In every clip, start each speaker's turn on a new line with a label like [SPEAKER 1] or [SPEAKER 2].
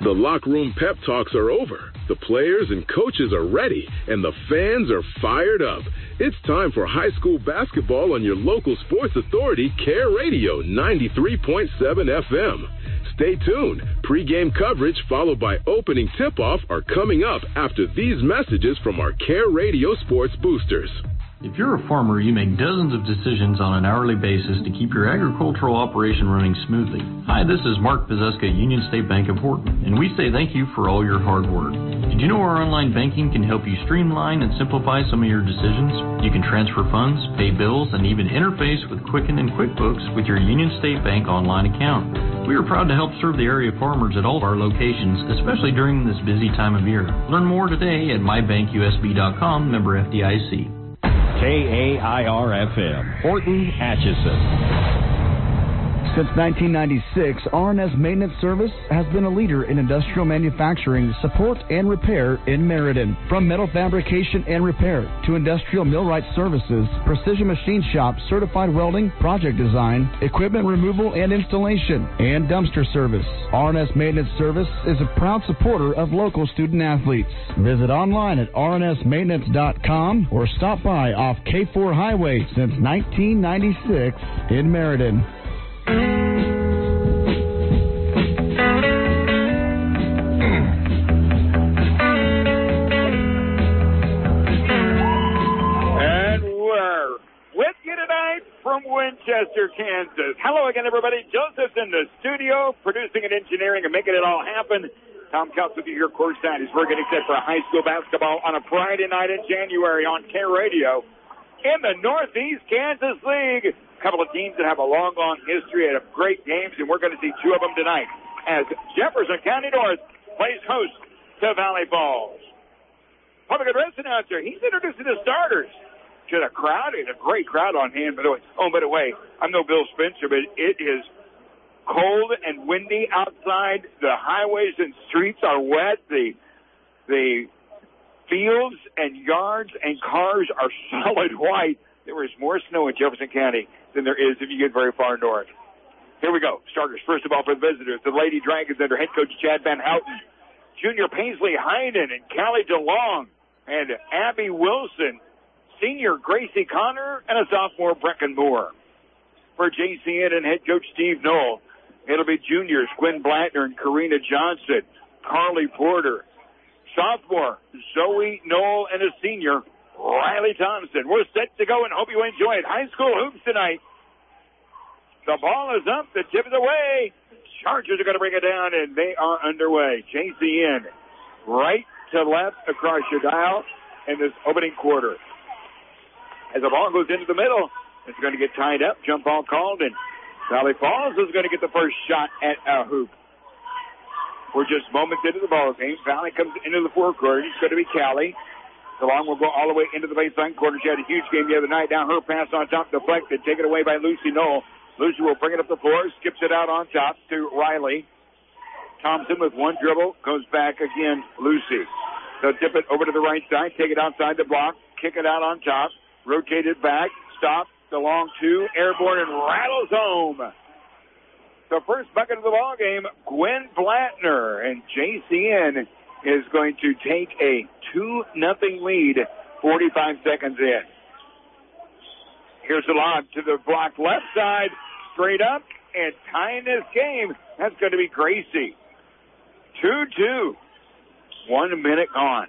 [SPEAKER 1] The locker room pep talks are over. The players and coaches are ready, and the fans are fired up. It's time for high school basketball on your local sports authority, Care Radio 93.7 FM. Stay tuned. Pre-game coverage followed by opening tip-off are coming up after these messages from our Care Radio sports boosters.
[SPEAKER 2] If you're a farmer, you make dozens of decisions on an hourly basis to keep your agricultural operation running smoothly. Hi, this is Mark Pizeska, Union State Bank of Horton, and we say thank you for all your hard work. Did you know our online banking can help you streamline and simplify some of your decisions? You can transfer funds, pay bills, and even interface with Quicken and QuickBooks with your Union State Bank online account. We are proud to help serve the area farmers at all of our locations, especially during this busy time of year. Learn more today at mybankusb.com, member FDIC.
[SPEAKER 3] KAIR-FM, Horton, Atchison.
[SPEAKER 4] Since 1996, R&S Maintenance Service has been a leader in industrial manufacturing, support, and repair in Meriden. From metal fabrication and repair to industrial millwright services, precision machine shop, certified welding, project design, equipment removal and installation, and dumpster service. R&S Maintenance Service is a proud supporter of local student athletes. Visit online at rnsmaintenance.com or stop by off K4 Highway since 1996 in Meriden.
[SPEAKER 5] And we're with you tonight from Winchester, Kansas. Hello again, everybody. Joseph's in the studio, producing and engineering and making it all happen. Tom Kelts with you here courtside as we're getting set for high school basketball on a Friday night in January on Care Radio in the Northeast Kansas League. Couple of teams that have a long history and have great games, and we're going to see two of them tonight as Jefferson County North plays host to Valley Falls. Public address announcer, he's introducing the starters to the crowd. It's a great crowd on hand, by the way. Oh, by the way, I'm no Bill Spencer, but it is cold and windy outside. The highways and streets are wet. The fields and yards and cars are solid white. There is more snow in Jefferson County than there is if you get very far north. Here we go. Starters, first of all, for the visitors, the Lady Dragons under head coach Chad Van Houten, Junior Paisley Hyden and Callie DeLong, and Abby Wilson, senior Gracie Connor, and a sophomore Brecken Moore. For JCN and head coach Steve Knoll, it'll be juniors Quinn Blattner and Karina Johnson, Carly Porter, sophomore Zoe Knoll, and a senior Riley Thompson. We're set to go and hope you enjoy it. High school hoops tonight. The ball is up. The tip is away. Chargers are going to bring it down, and they are underway. JCN right to left across your dial in this opening quarter. As the ball goes into the middle, it's going to get tied up. Jump ball called, and Valley Falls is going to get the first shot at a hoop. We're just moments into the ball game. Valley comes into the forecourt. It's going to be Callie. DeLong will go all the way into the baseline corner. She had a huge game the other night. Down her pass on top, deflected, taken away by Lucy Knoll. Lucy will bring it up the floor, skips it out on top to Riley. Thompson with one dribble, goes back again, Lucy. They'll dip it over to the right side, take it outside the block, kick it out on top, rotate it back, stop, DeLong two, airborne, and rattles home. The first bucket of the ball game, Gwen Blattner, and JCN is going to take a 2-0 lead, 45 seconds in. Here's the lob to the block left side, straight up, and tying this game. That's going to be Gracie. 2-2. 1 minute gone.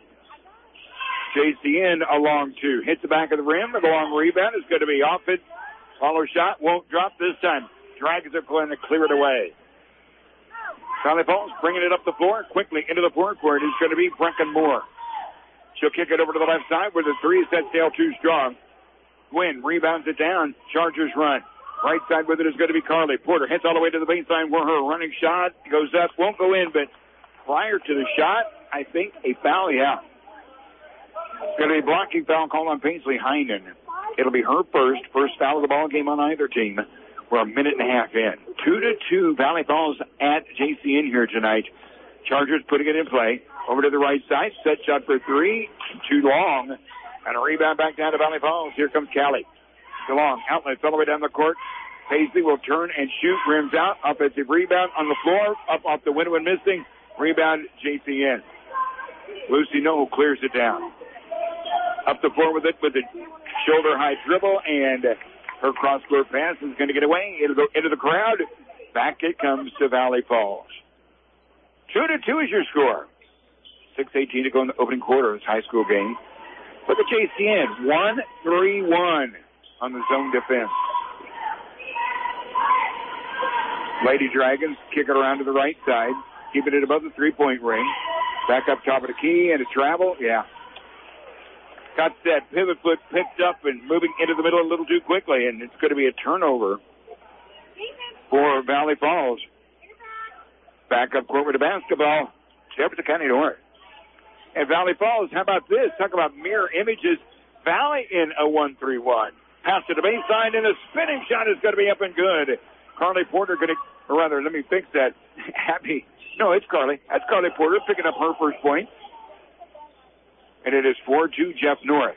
[SPEAKER 5] JCN along two. Hits the back of the rim. The long rebound is going to be off it. Follow shot. Won't drop this time. Dragons are going to clear it away. Valley Falls bringing it up the floor quickly into the forecourt is going to be Brecken Moore. She'll kick it over to the left side where the three is set sail too strong. Gwynn rebounds it down. Chargers run. Right side with it is going to be Carly. Porter hits all the way to the baseline where her running shot goes up. Won't go in, but prior to the shot, I think a foul, yeah. It's going to be a blocking foul called on Paisley Hyden. It'll be her first foul of the ball game on either team. We're a minute and a half in. 2-2, Valley Falls at JCN here tonight. Chargers putting it in play. Over to the right side. Set shot for three. Too long. And a rebound back down to Valley Falls. Here comes Callie. DeLong. Outlets all the way down the court. Paisley will turn and shoot. Rims out. Offensive rebound on the floor. Up off the window and missing. Rebound, JCN. Lucy Noel clears it down. Up the floor with it with a shoulder-high dribble, and her cross-court pass is going to get away. It'll go into the crowd. Back it comes to Valley Falls. 2-2 is your score. 6:18 to go in the opening quarter of this high school game. Look at JCN, 1-3-1 on the zone defense. Lady Dragons kick it around to the right side, keeping it above the three-point ring. Back up top of the key and a travel. Yeah. Got that pivot foot picked up and moving into the middle a little too quickly, and it's going to be a turnover for Valley Falls. Back up court with the basketball. Jefferson County North. And Valley Falls, how about this? Talk about mirror images. Valley in a 1-3-1. Pass to the baseline, and a spinning shot is going to be up and good. Carly Porter going to, or rather, let me fix that. No, it's Carly. That's Carly Porter picking up her first point. And it is 4-2 Jeff North.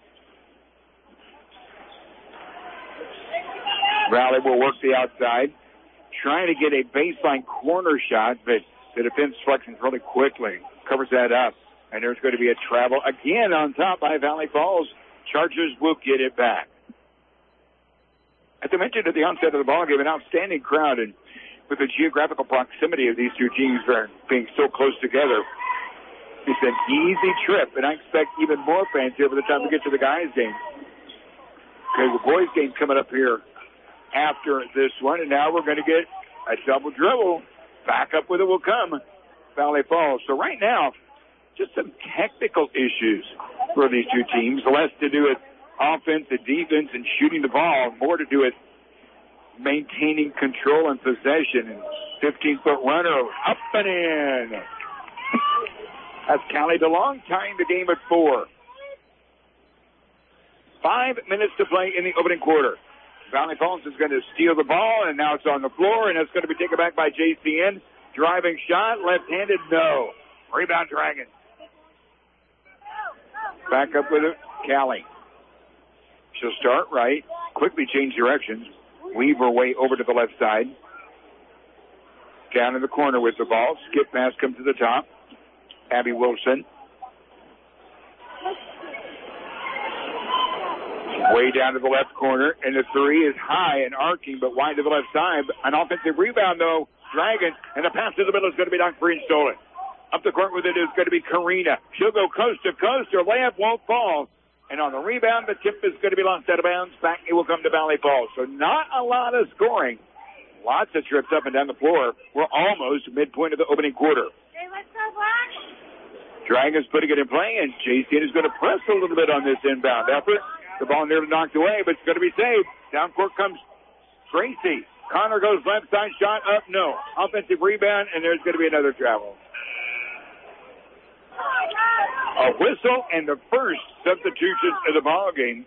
[SPEAKER 5] Valley will work the outside, trying to get a baseline corner shot, but the defense flexing really quickly. Covers that up. And there's going to be a travel again on top by Valley Falls. Chargers will get it back. As I mentioned at the onset of the ball game, an outstanding crowd, and with the geographical proximity of these two teams being so close together, it's an easy trip, and I expect even more fans here by the time we get to the guys' game. Because the boys' game coming up here after this one, and now we're going to get a double dribble. Back up with it will come Valley Falls. So right now, just some technical issues for these two teams. Less to do with offense and defense and shooting the ball, more to do with maintaining control and possession. And 15-foot runner up and in. That's Callie DeLong tying the game at 4. 5 minutes to play in the opening quarter. Valley Falls is going to steal the ball, and now it's on the floor, and it's going to be taken back by JCN. Driving shot, left-handed, no. Rebound Dragons. Back up with it, Callie. She'll start right, quickly change directions, weave her way over to the left side. Down in the corner with the ball. Skip pass comes to the top. Abby Wilson. Way down to the left corner, and the three is high and arcing, but wide to the left side. An offensive rebound, though. Dragons, and the pass to the middle is going to be knocked free and stolen. Up the court with it is going to be Karina. She'll go coast to coast. Her layup won't fall. And on the rebound, the tip is going to be lost out of bounds. Back it will come to Valley Falls. So not a lot of scoring. Lots of trips up and down the floor. We're almost midpoint of the opening quarter. Dragons putting it in play, and JCN is going to press a little bit on this inbound effort. The ball nearly knocked away, but it's going to be saved. Down court comes Gracie. Connor goes left side, shot up, no. Offensive rebound, and there's going to be another travel. A whistle and the first substitution of the ball game.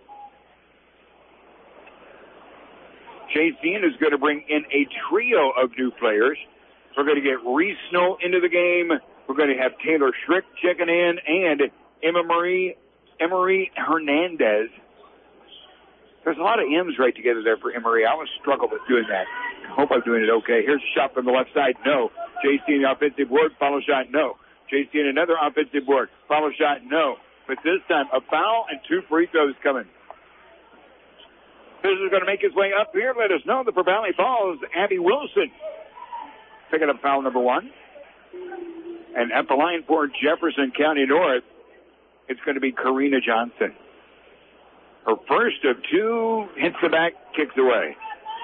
[SPEAKER 5] JCN is going to bring in a trio of new players. We're going to get Reese Snow into the game. We're going to have Taylor Schrick checking in, and Emery Hernandez. There's a lot of M's right together there for Emery. I always struggle with doing that. I hope I'm doing it okay. Here's a shot from the left side. No. JCN offensive board. Follow shot. No. JCN another offensive board. Follow shot. No. But this time a foul and 2 free throws coming. This is going to make his way up here. Let us know that for Valley Falls, Abby Wilson picking up foul number 1. And at the line for Jefferson County North, it's going to be Karina Johnson. Her first of 2, hits the back, kicks away.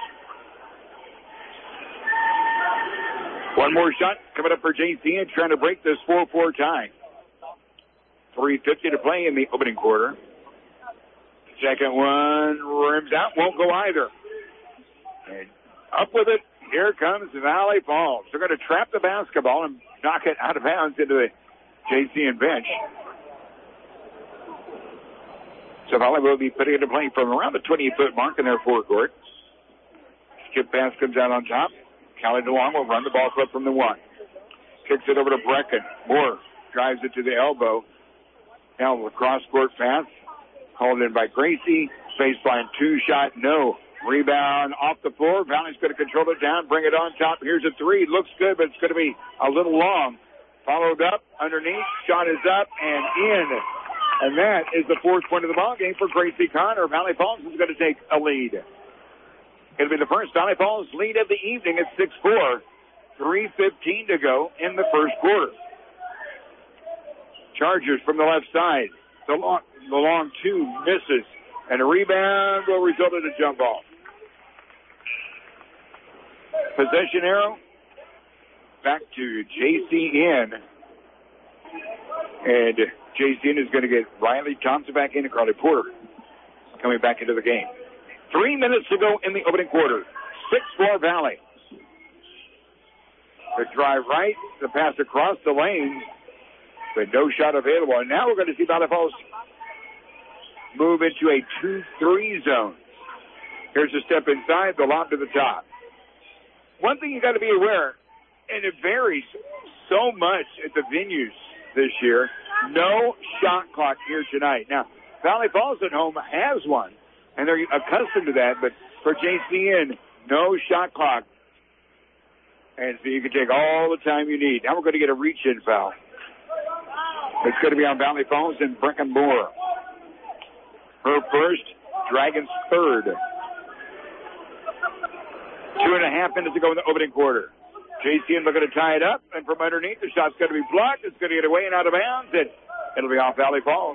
[SPEAKER 5] One more shot coming up for JCN, trying to break this 4-4 tie. 3:50 to play in the opening quarter. Second one rims out, won't go either. And up with it, here comes Valley Falls. They're going to trap the basketball and knock it out of bounds into the JCN bench. So Valley will be putting it in play from around the 28-foot mark in their forecourt. Skip pass comes out on top. Callie DeLong will run the ball clip from the 1. Kicks it over to Brecken. Moore drives it to the elbow. Now the cross-court pass. Called in by Gracie. Baseline 2 shot, no. Rebound off the floor. Valley's going to control it down, bring it on top. Here's a 3. Looks good, but it's going to be a little long. Followed up, underneath, shot is up and in. And that is the fourth point of the ball game for Gracie Connor. Valley Falls is going to take a lead. It'll be the first Valley Falls lead of the evening at 6-4. 3:15 to go in the first quarter. Chargers from the left side. The long two misses. And a rebound will result in a jump ball. Possession arrow. Back to JCN. And JCN is going to get Riley Thompson back in and Carly Porter coming back into the game. 3 minutes to go in the opening quarter. 6-4 Valley. The drive right, the pass across the lane, but no shot available. And now we're going to see Valley Falls move into a 2-3 zone. Here's a step inside, the lob to the top. One thing you got to be aware, and it varies so much at the venues this year, no shot clock here tonight. Now, Valley Falls at home has one, and they're accustomed to that, but for JCN, no shot clock. And so you can take all the time you need. Now we're going to get a reach-in foul. It's going to be on Valley Falls and Breckin Moore. Her first, Dragons third. 2.5 minutes to go in the opening quarter. JCN looking to tie it up, and from underneath, the shot's going to be blocked. It's going to get away and out of bounds, and it'll be off Valley Falls.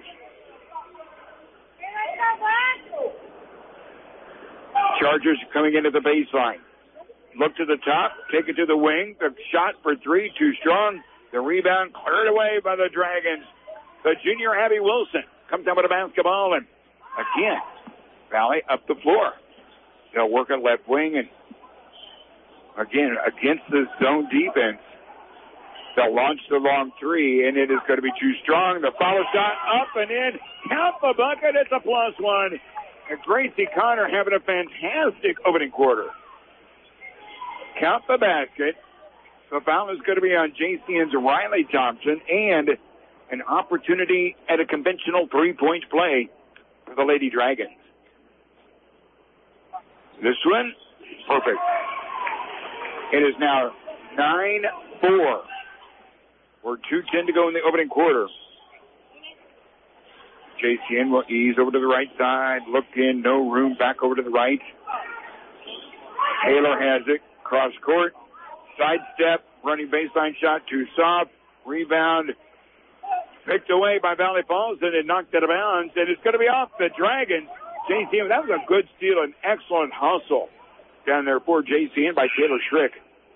[SPEAKER 5] Chargers coming into the baseline. Look to the top, take it to the wing. The shot for three, too strong. The rebound cleared away by the Dragons. The junior Abby Wilson comes down with a basketball, and again, Valley up the floor. They'll work at left wing, and again, against the zone defense, they'll launch the long three, and it is going to be too strong. The follow shot up and in. Count the bucket. It's a +1. And Gracie Connor having a fantastic opening quarter. Count the basket. The foul is going to be on JCN's Riley Thompson, and an opportunity at a conventional three-point play for the Lady Dragons. This one, perfect. It is now 9-4. We're 2:10 to go in the opening quarter. JCN will ease over to the right side. Look in, no room, back over to the right. Taylor has it. Cross court. Sidestep. Running baseline shot. Too soft. Rebound. Picked away by Valley Falls, and it knocked out of bounds. And it's going to be off the Dragons. JCN, that was a good steal, an excellent hustle down there for JCN by Taylor Schrick.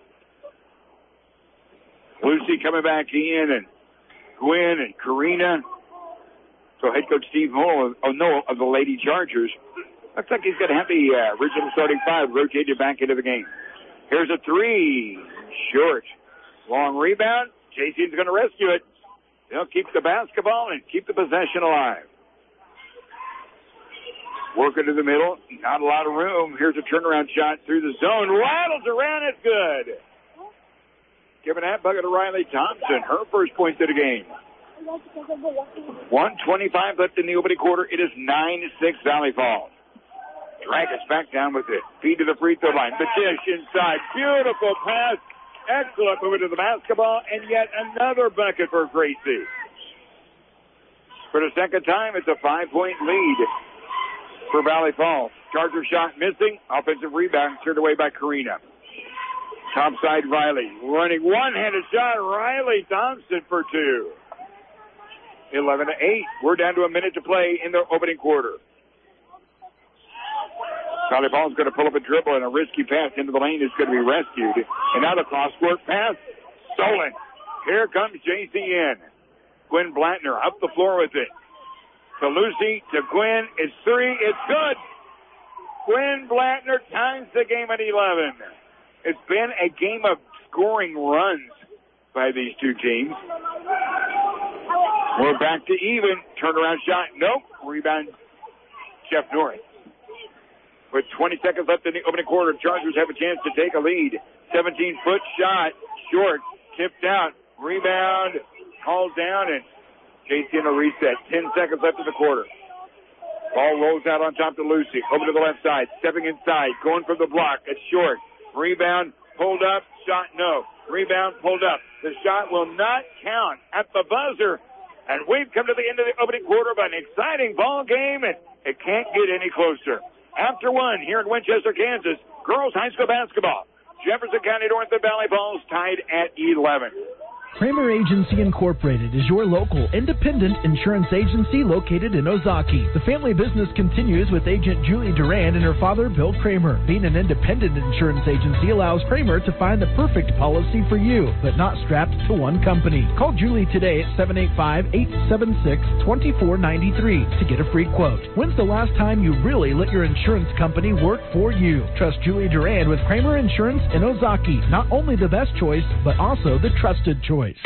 [SPEAKER 5] Lucy coming back in, and Gwen and Karina. So head coach Steve Hull of the Lady Chargers. Looks like he's going to have the original starting five rotated back into the game. Here's a three. Short. Long rebound. JCN's going to rescue it. They'll keep the basketball and keep the possession alive. Working to the middle. Not a lot of room. Here's a turnaround shot through the zone. Rattles around. It's good. Giving that bucket to Riley Thompson. Her first points of the game. 1:25 left in the opening quarter. It is 9-6 Valley Falls. Dragons back down with it. Feed to the free throw line. The dish inside. Beautiful pass. Excellent moving to the basketball. And yet another bucket for Gracie. For the second time, it's a 5-point lead for Valley Falls. Charger shot missing. Offensive rebound turned away by Karina. Topside Riley. Running one-handed shot. Riley Thompson for two. 11-8. We're down to a minute to play in the opening quarter. Valley Falls going to pull up a dribble, and a risky pass into the lane is going to be rescued. And now the cross-court pass. Stolen. Here comes JCN. Gwen Blattner up the floor with it. To Lucy, to Gwen. It's three. It's good. Gwen Blattner ties the game at 11. It's been a game of scoring runs by these two teams. We're back to even. Turnaround shot. Nope. Rebound. Jeff Norris. With 20 seconds left in the opening quarter, Chargers have a chance to take a lead. 17-foot shot. Short. Tipped out. Rebound. Called down, and JCN will reset. 10 seconds left in the quarter. Ball rolls out on top to Lucy. Over to the left side. Stepping inside. Going from the block. It's short. Rebound. Pulled up. shot, no. Rebound pulled up. The shot will not count at the buzzer. And we've come to the end of the opening quarter of an exciting ball game, and it can't get any closer. After one here in Winchester, Kansas, girls high school basketball. Jefferson County North and Valley Falls tied at 11.
[SPEAKER 6] Kramer Agency Incorporated is your local independent insurance agency located in Ozaki. The family business continues with agent Julie Durand and her father, Bill Kramer. Being an independent insurance agency allows Kramer to find the perfect policy for you, but not strapped to one company. Call Julie today at 785-876-2493 to get a free quote. When's the last time you really let your insurance company work for you? Trust Julie Durand with Kramer Insurance in Ozaki. Not only the best choice, but also the trusted choice.
[SPEAKER 5] Here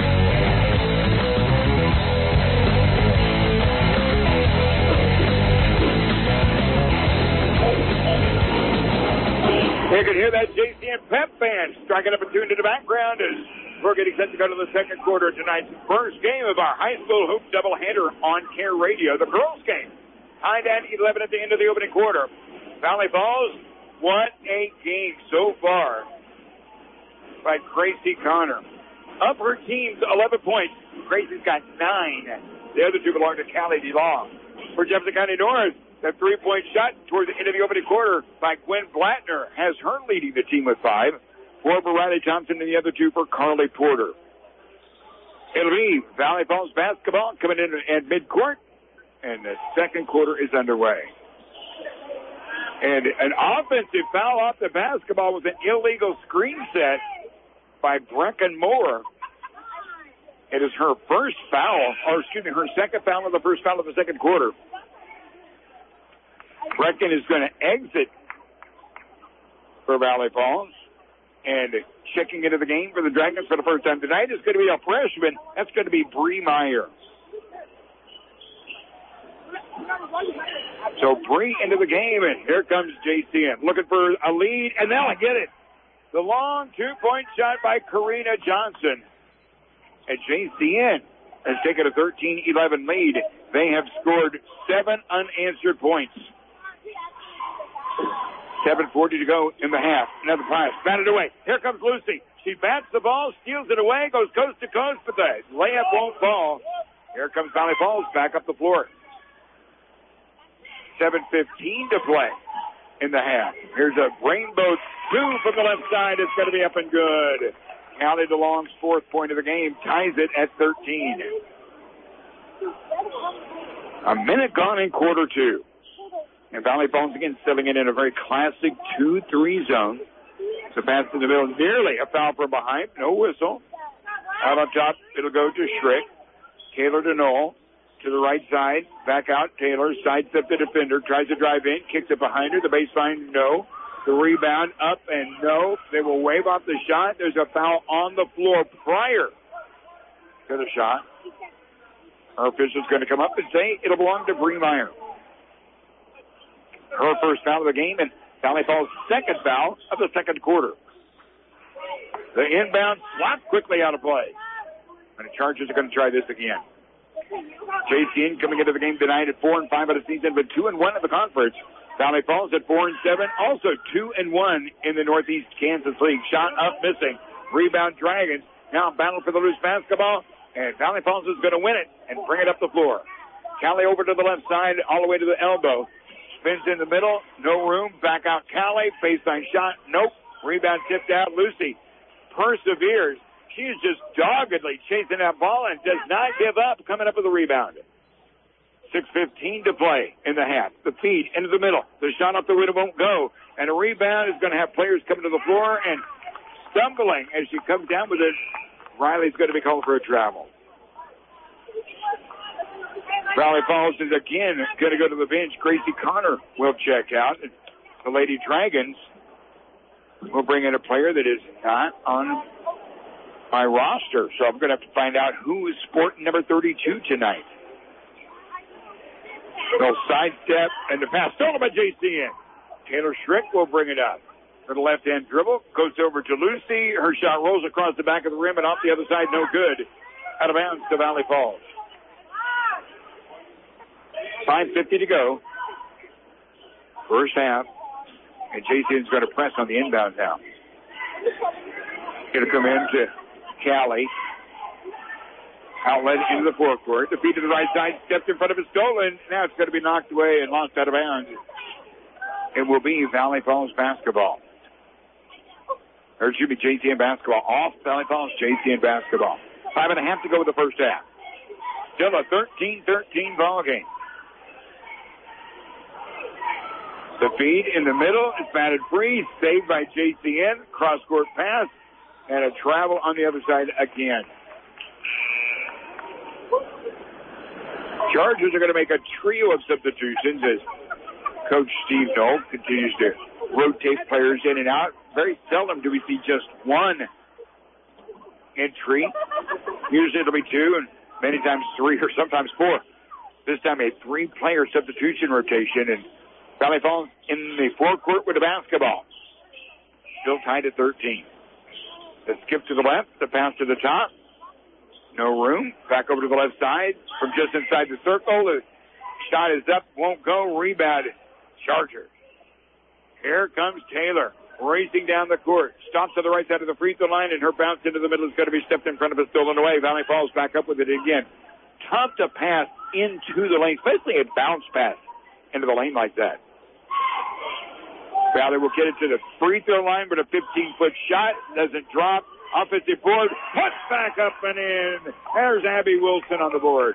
[SPEAKER 5] you can hear that JCN Pep band striking up a tune in the background as we're getting set to go to the second quarter of tonight's first game of our high school hoop doubleheader on Care Radio. The girls' game tied at 11 at the end of the opening quarter. Valley Falls, what a game so far by Gracie Connor. Up her team's 11 points. Gracie's got 9. The other two belong to Callie DeLong. For Jefferson County North, the three-point shot toward the end of the opening quarter by Gwen Blattner has her leading the team with 5. 4 for Riley Thompson and the other 2 for Carly Porter. It'll be Valley Falls basketball coming in at midcourt, and the second quarter is underway. And an offensive foul off the basketball was an illegal screen set by Brecken Moore. It is her first foul, or excuse me, her second foul of the first foul of the second quarter. Brecken is going to exit for Valley Falls. And checking into the game for the Dragons for the first time tonight is going to be a freshman. That's going to be Bree Meyer. So Bree into the game, and here comes JCN. Looking for a lead, and now I get it. The long two-point shot by Karina Johnson. And JCN has taken a 13-11 lead. They have scored 7 unanswered points. 7:40 to go in the half. Another pass. Batted away. Here comes Lucy. She bats the ball, steals it away, goes coast to coast, but the layup won't fall. Here comes Valley Falls back up the floor. 7:15 to play in the half. Here's a rainbow 2 from the left side. It's going to be up and good. Callie DeLong's 4th point of the game ties it at 13. A minute gone in quarter 2. And Valley Falls again settling in a very classic 2-3 zone. So pass in the middle, nearly a foul from behind. No whistle. Out on top, it'll go to Schrick. Taylor to Knoll. To the right side, back out. Taylor sidesteps the defender, tries to drive in, kicks it behind her. The baseline, no. The rebound up and no. They will wave off the shot. There's a foul on the floor prior to the shot. Our official's going to come up and say it'll belong to Bree Meyer. Her first foul of the game, and Valley Falls' second foul of the second quarter. The inbound slap quickly out of play. And the Chargers are going to try this again. JCN coming into the game tonight at 4-5 of the season, but 2-1 in the conference. Valley Falls at 4-7, also 2-1 in the Northeast Kansas League. Shot up, missing. Rebound Dragons. Now battle for the loose basketball, and Valley Falls is going to win it and bring it up the floor. Callie over to the left side, all the way to the elbow. Spins in the middle, no room. Back out Callie, baseline shot, nope. Rebound tipped out. Lucy perseveres. She is just doggedly chasing that ball and does not give up, coming up with a rebound. 6:15 to play in the half. The feed into the middle. The shot off the window won't go. And a rebound is going to have players coming to the floor and stumbling as she comes down with it. Riley's going to be called for a travel. Valley Falls is again going to go to the bench. Gracie Connor will check out. The Lady Dragons will bring in a player that is not on my roster, so I'm going to have to find out who is sporting number 32 tonight. They'll sidestep, and the pass stolen by JCN. Taylor Schrick will bring it up. For the left-hand dribble, goes over to Lucy. Her shot rolls across the back of the rim and off the other side, no good. Out of bounds to Valley Falls. 5:50 to go. First half. And JCN's going to press on the inbound now. Going to come into Callie. Outlet into the forecourt. The feed to the right side. Stepped in front of it. Stolen. Now it's going to be knocked away and lost out of bounds. It will be Valley Falls basketball. Or it should be JCN basketball. Off Valley Falls, JCN basketball. 5.5 to go with the first half. Still a 13-13 ball game. The feed in the middle is batted free. Saved by JCN. Cross-court pass. And a travel on the other side again. Chargers are going to make a trio of substitutions as Coach Steve Knoll continues to rotate players in and out. Very seldom do we see just one entry. Usually it'll be two, and many times three or sometimes four. This time a three-player substitution rotation, and Valley Falls in the forecourt with the basketball. Still tied at 13. The skip to the left, the pass to the top. No room. Back over to the left side from just inside the circle. The shot is up, won't go. Rebound, Chargers. Here comes Taylor, racing down the court. Stops to the right side of the free throw line, and her bounce into the middle is going to be stepped in front of it, stolen away. Valley Falls back up with it again. Tough to pass into the lane, especially a bounce pass into the lane like that. Valley will get it to the free throw line, but a 15-foot shot doesn't drop. Offensive board, puts back up and in. There's Abby Wilson on the board.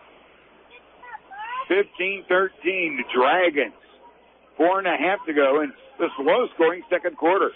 [SPEAKER 5] 15-13, Dragons. 4.5 to go in the slow-scoring second quarter.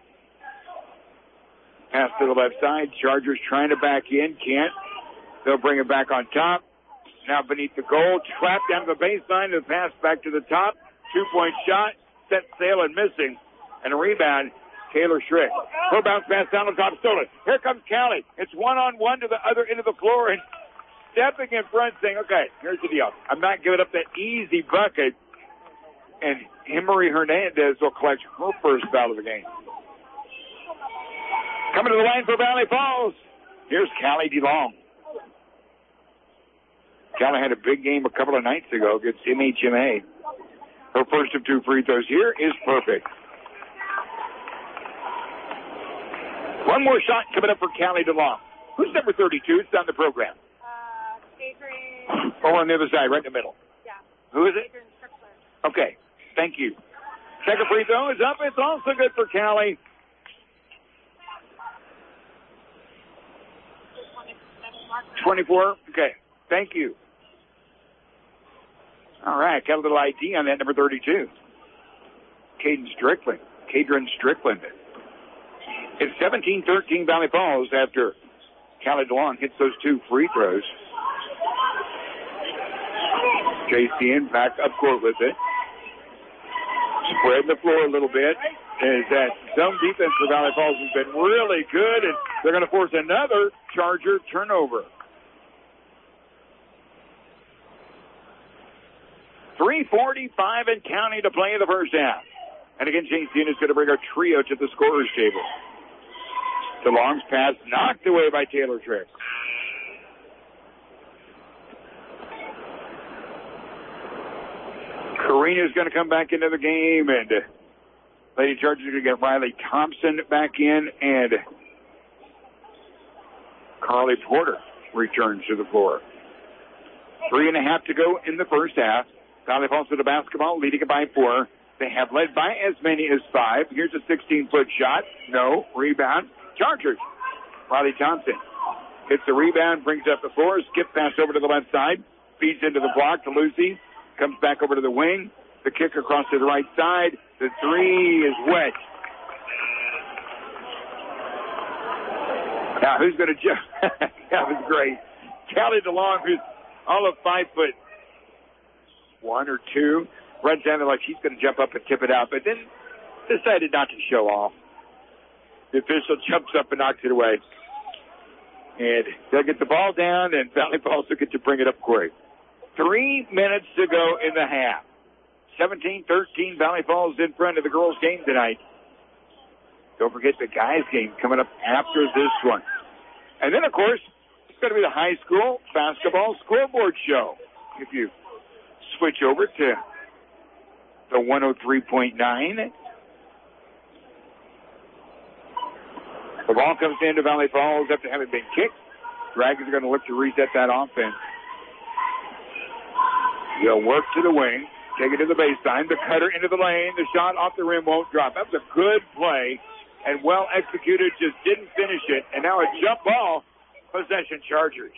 [SPEAKER 5] Pass to the left side. Chargers trying to back in. Can't. They'll bring it back on top. Now beneath the goal. Trapped down to the baseline. The pass back to the top. 2-point shot. Set sail and missing. And a rebound. Taylor Schrick. Her bounce pass down the top. Stolen. Here comes Callie. It's one-on-one to the other end of the floor. And stepping in front saying, okay, here's the deal. I'm not giving up that easy bucket. And Emery Hernandez will collect her first foul of the game. Coming to the line for Valley Falls. Here's Callie DeLong. Callie had a big game a couple of nights ago against MHMA. Her first of two free throws here is perfect. One more shot coming up for Callie DeLong. Who's number 32? It's on the program.
[SPEAKER 7] Adrian.
[SPEAKER 5] Over on the other side, right in the middle.
[SPEAKER 7] Yeah.
[SPEAKER 5] Who is it?
[SPEAKER 7] Adrian Strickler.
[SPEAKER 5] Okay. Thank you. Second free throw is up. It's also good for Callie. 24. Okay. Thank you. All right. Got a little ID on that, number 32. Cadron Strickland. It's 17-13 Valley Falls after Callie DeLong hits those two free throws. JCN back up court with it. Spreading the floor a little bit. Is that zone defense for Valley Falls has been really good, and they're going to force another Charger turnover. 3:45 and counting to play in the first half. And again, JCN is going to bring our trio to the scorer's table. DeLong's pass knocked away by Taylor Trick. Karina's going to come back into the game, and Lady Chargers are going to get Riley Thompson back in, and Carly Porter returns to the floor. 3.5 to go in the first half. Valley Falls with the basketball, leading it by 4. They have led by as many as 5. Here's a 16-foot shot. No. Rebound. Chargers. Riley Thompson hits the rebound, brings up the floor, skip pass over to the left side, feeds into the block to Lucy, comes back over to the wing, the kick across to the right side, the three is wet. Now, who's going to jump? That was great. Callie DeLong, who's all of 5'1" or 2, runs down there like she's going to jump up and tip it out, but then decided not to show off. The official jumps up and knocks it away. And they'll get the ball down, and Valley Falls will get to bring it up quick. 3 minutes to go in the half. 17-13, Valley Falls in front of the girls' game tonight. Don't forget the guys' game coming up after this one. And then, of course, it's going to be the high school basketball scoreboard show. If you switch over to the 103.9. The ball comes into Valley Falls after having been kicked. Dragons are going to look to reset that offense. They'll work to the wing, take it to the baseline, the cutter into the lane, the shot off the rim won't drop. That was a good play and well executed, just didn't finish it. And now a jump ball, possession Chargers.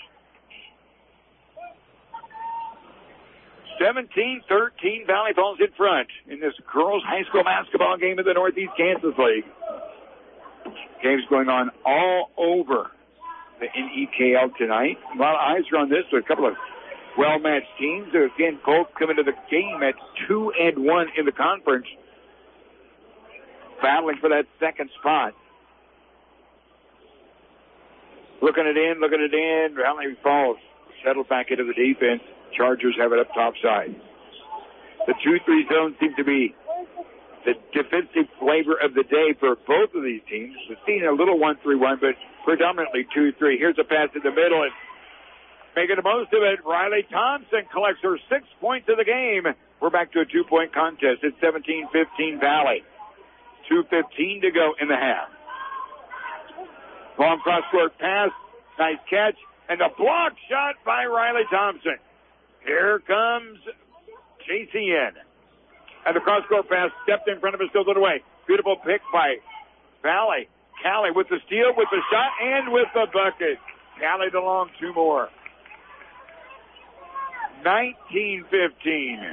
[SPEAKER 5] 17-13 Valley Falls in front in this girls high school basketball game of the Northeast Kansas League. Game's going on all over the NEKL tonight. A lot of eyes are on this with a couple of well-matched teams. Again, both come into the game at 2-1 in the conference, battling for that second spot. Looking it in. Valley Falls settled back into the defense. Chargers have it up top side. The 2-3 zone seems to be the defensive flavor of the day for both of these teams. We've seen a little 1-3-1, but predominantly 2-3. Here's a pass in the middle, and making the most of it, Riley Thompson collects her 6 points of the game. We're back to a 2-point contest. It's 17-15 Valley. 2:15 to go in the half. Long cross-court pass, nice catch, and a block shot by Riley Thompson. Here comes JCN. And the cross-court pass stepped in front of us, still away. Beautiful pick by Valley. Callie with the steal, with the shot, and with the bucket. Callie DeLong, two more. 19-15.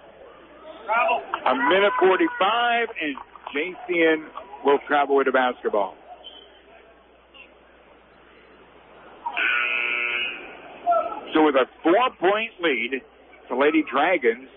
[SPEAKER 5] A minute 45, and JCN will travel with the basketball. So with a 4-point lead, the Lady Dragons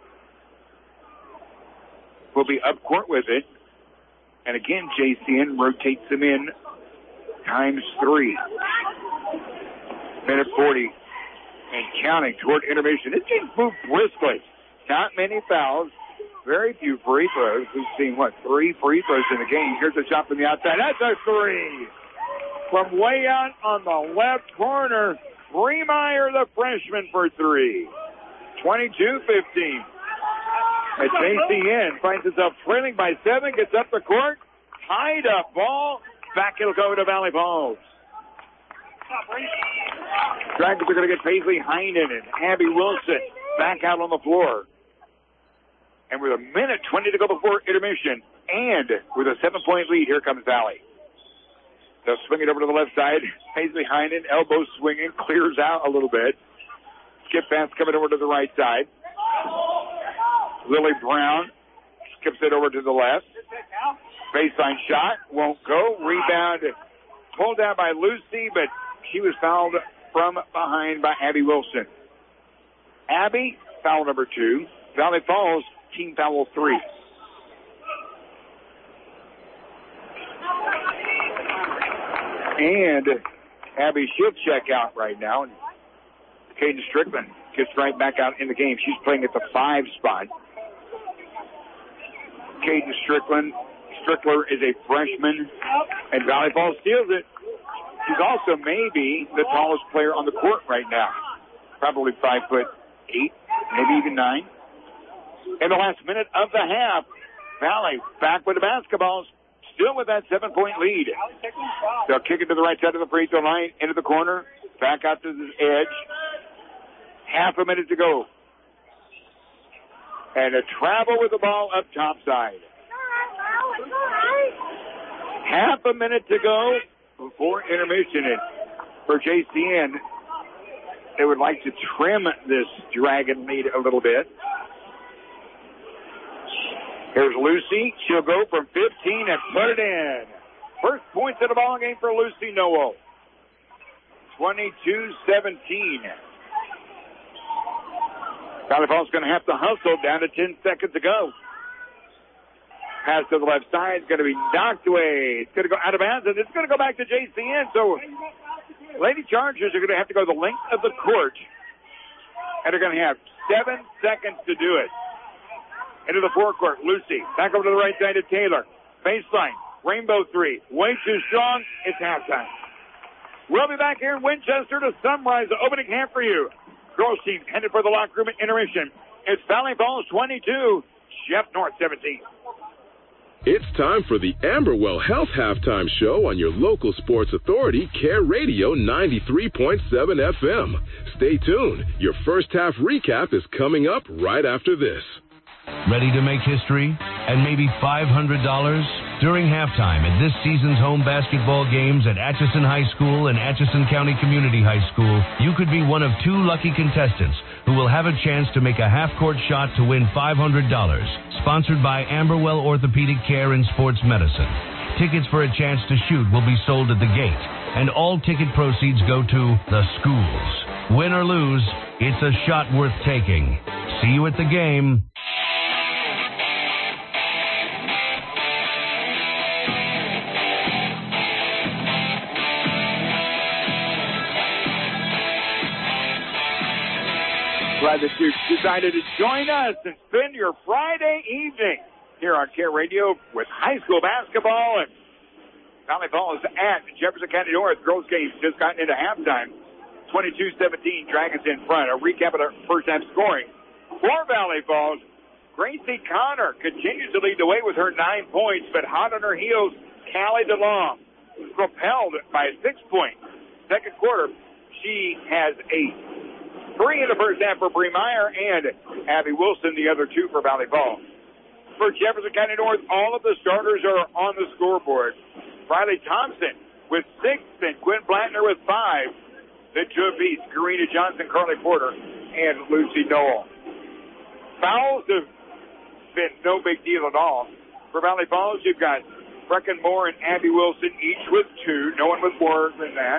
[SPEAKER 5] will be up court with it. And again, JCN rotates them in times 3. Minute 40 and counting toward intermission. This game's moved briskly. Not many fouls. Very few free throws. We've seen, 3 free throws in the game. Here's a shot from the outside. That's a 3. From way out on the left corner, Bremeyer, the freshman, for 3. 22-15. And JCN finds itself trailing by 7, gets up the court, tied up ball. Back it'll go to Valley Falls. Dragons are going to get Paisley Heinen and Abby Wilson back out on the floor. And with a minute 20 to go before intermission, and with a 7-point lead, here comes Valley. They'll swing it over to the left side. Paisley Heinen, elbow swinging, clears out a little bit. Skip pass coming over to the right side. Lily Brown skips it over to the left. Baseline shot, won't go. Rebound pulled down by Lucy, but she was fouled from behind by Abby Wilson. Abby, foul number 2. Valley Falls, team foul 3. And Abby, she'll check out right now. And Caden Strickland gets right back out in the game. She's playing at the 5 spot. Caden Strickler is a freshman, and Valley Falls steals it. She's also maybe the tallest player on the court right now. Probably 5'8", maybe even 9. In the last minute of the half, Valley back with the basketball, still with that 7-point lead. They'll kick it to the right side of the free throw line, into the corner, back out to the edge. Half a minute to go. And a travel with the ball up top side. Half a minute to go before intermission. And for JCN, they would like to trim this Dragon lead a little bit. Here's Lucy. She'll go from 15 and put it in. First points of the ball game for Lucy Noel. 22-17. Valley Falls going to have to hustle down to 10 seconds to go. Pass to the left side. It's going to be knocked away. It's going to go out of bounds, and it's going to go back to JCN. So Lady Chargers are going to have to go the length of the court, and they're going to have 7 seconds to do it. Into the forecourt, Lucy. Back over to the right side of Taylor. Baseline. Rainbow 3. Way too strong. It's halftime. We'll be back here in Winchester to summarize the opening half for you. Girls team headed for the locker room at intermission. It's Valley Falls 22, Jeff North 17.
[SPEAKER 1] It's time for the Amberwell Health Halftime Show on your local sports authority, Care Radio 93.7 FM. Stay tuned. Your first half recap is coming up right after this.
[SPEAKER 8] Ready to make history and maybe $500? During halftime at this season's home basketball games at Atchison High School and Atchison County Community High School, you could be one of 2 lucky contestants who will have a chance to make a half-court shot to win $500. Sponsored by Amberwell Orthopedic Care and Sports Medicine. Tickets for a chance to shoot will be sold at the gate, and all ticket proceeds go to the schools. Win or lose, it's a shot worth taking. See you at the game.
[SPEAKER 5] Glad that you decided to join us and spend your Friday evening here on Care Radio with high school basketball. And Valley Falls at Jefferson County North. Girls games just gotten into halftime. 22-17, Dragons in front. A recap of the first half scoring. For Valley Falls, Gracie Connor continues to lead the way with her 9 points, but hot on her heels, Callie DeLong, propelled by a 6-point. Second quarter, she has 8. 3 in the first half for Bree Meyer and Abby Wilson, the other 2 for Valley Falls. For Jefferson County North, all of the starters are on the scoreboard. Riley Thompson with 6 and Quinn Blattner with 5. The 2 apiece, Karina Johnson, Carly Porter, and Lucy Noel. Fouls have been no big deal at all. For Valley Falls, you've got Brecken Moore and Abby Wilson, each with 2. No one with more than that.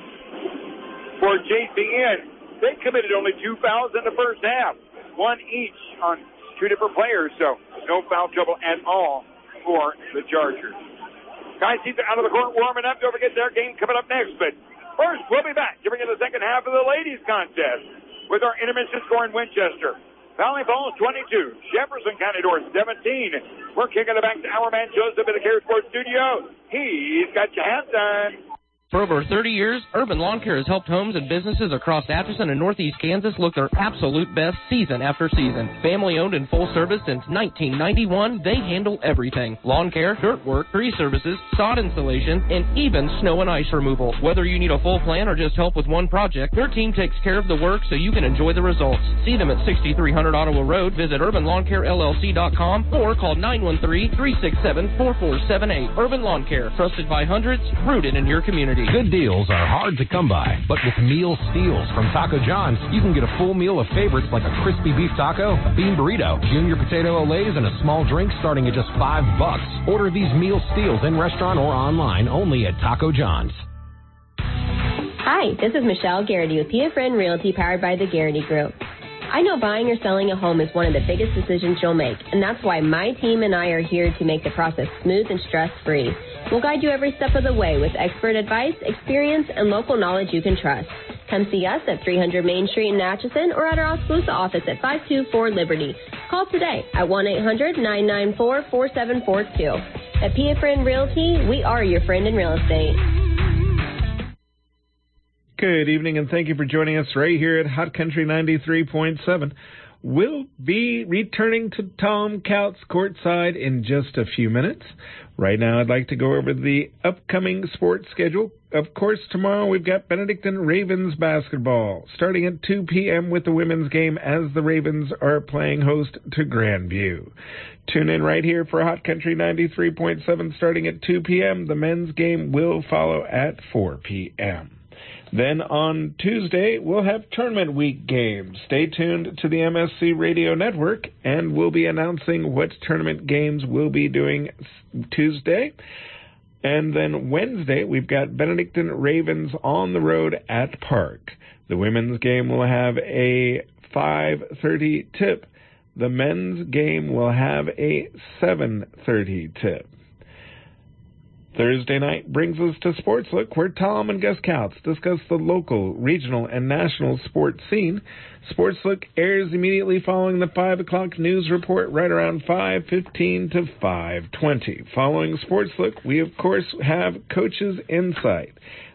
[SPEAKER 5] For JCN, they committed only 2 fouls in the first half, 1 each on 2 different players, so no foul trouble at all for the Chargers. Guys, he's out of the court warming up. Don't forget their game coming up next. But first, we'll be back to bring you the second half of the ladies' contest with our intermission score in Winchester. Valley Falls 22, Jefferson County North 17. We're kicking it back to our man Joseph in the Care Sports Studio. He's got your hands done.
[SPEAKER 9] For over 30 years, Urban Lawn Care has helped homes and businesses across Atchison and Northeast Kansas look their absolute best season after season. Family-owned and full service since 1991, they handle everything. Lawn care, dirt work, tree services, sod installation, and even snow and ice removal. Whether you need a full plan or just help with one project, their team takes care of the work so you can enjoy the results. See them at 6300 Ottawa Road, visit urbanlawncarellc.com, or call 913-367-4478. Urban Lawn Care, trusted by hundreds, rooted in your community.
[SPEAKER 3] Good deals are hard to come by, but with Meal Steals from Taco John's, you can get a full meal of favorites like a crispy beef taco, a bean burrito, junior potato olays, and a small drink starting at just $5. Order these Meal Steals in restaurant or online only at Taco John's.
[SPEAKER 10] Hi, this is Michelle Garrity with Pia Friend Realty, powered by the Garrity Group. I know buying or selling a home is one of the biggest decisions you'll make, and that's why my team and I are here to make the process smooth and stress-free. We'll guide you every step of the way with expert advice, experience, and local knowledge you can trust. Come see us at 300 Main Street in Atchison or at our Oskaloosa office at 524 Liberty. Call today at 1-800-994-4742. At Pia Friend Realty, we are your friend in real estate.
[SPEAKER 11] Good evening, and thank you for joining us right here at Hot Country 93.7. We'll be returning to Tom Couts courtside in just a few minutes. Right now, I'd like to go over the upcoming sports schedule. Of course, tomorrow we've got Benedictine Ravens basketball, starting at 2 p.m. with the women's game as the Ravens are playing host to Grandview. Tune in right here for Hot Country 93.7 starting at 2 p.m. The men's game will follow at 4 p.m. Then on Tuesday, we'll have tournament week games. Stay tuned to the MSC Radio Network, and we'll be announcing what tournament games we'll be doing Tuesday. And then Wednesday, we've got Benedictine Ravens on the road at Park. The women's game will have a 5:30 tip. The men's game will have a 7:30 tip. Thursday night brings us to Sports Look, where Tom and Gus Couts discuss the local, regional, and national sports scene. Sports Look airs immediately following the 5 o'clock news report, right around 5:15 to 5:20. Following Sports Look, we, of course, have Coach's Insight.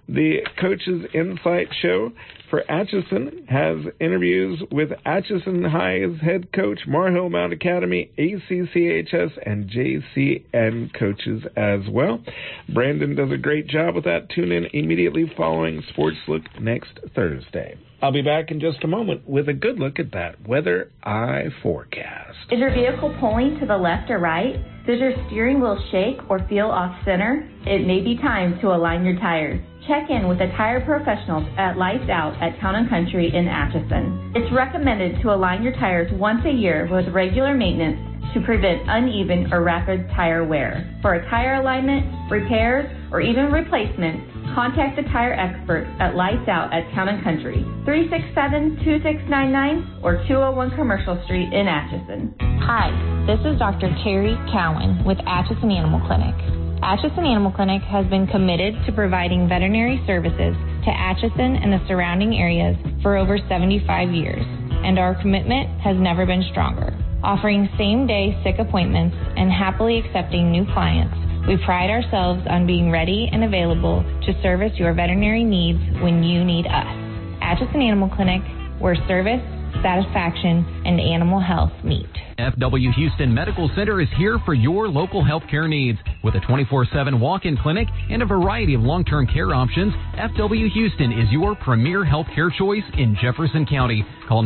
[SPEAKER 11] The Coach's Insight Show for Atchison has interviews with Atchison High's head coach, Marhill Mount Academy, ACCHS, and JCN coaches as well. Brandon does a great job with that. Tune in immediately following Sports Look next Thursday. I'll be back in just a moment with a good look at that weather eye forecast.
[SPEAKER 12] Is your vehicle pulling to the left or right? Does your steering wheel shake or feel off center? It may be time to align your tires. Check in with the tire professionals at Lights Out at Town & Country in Atchison. It's recommended to align your tires once a year with regular maintenance to prevent uneven or rapid tire wear. For a tire alignment, repairs, or even replacement, contact the tire experts at Lights Out at Town & Country, 367-2699 or 201 Commercial Street in Atchison.
[SPEAKER 13] Hi, this is Dr. Terry Cowan with Atchison Animal Clinic. Atchison Animal Clinic has been committed to providing veterinary services to Atchison and the surrounding areas for over 75 years, and our commitment has never been stronger. Offering same-day sick appointments and happily accepting new clients, we pride ourselves on being ready and available to service your veterinary needs when you need us. Atchison Animal Clinic, where service, satisfaction, and animal health meet.
[SPEAKER 3] FW Houston Medical Center is here for your local healthcare needs. With a 24/7 walk-in clinic and a variety of long-term care options, FW Houston is your premier healthcare choice in Jefferson County. Call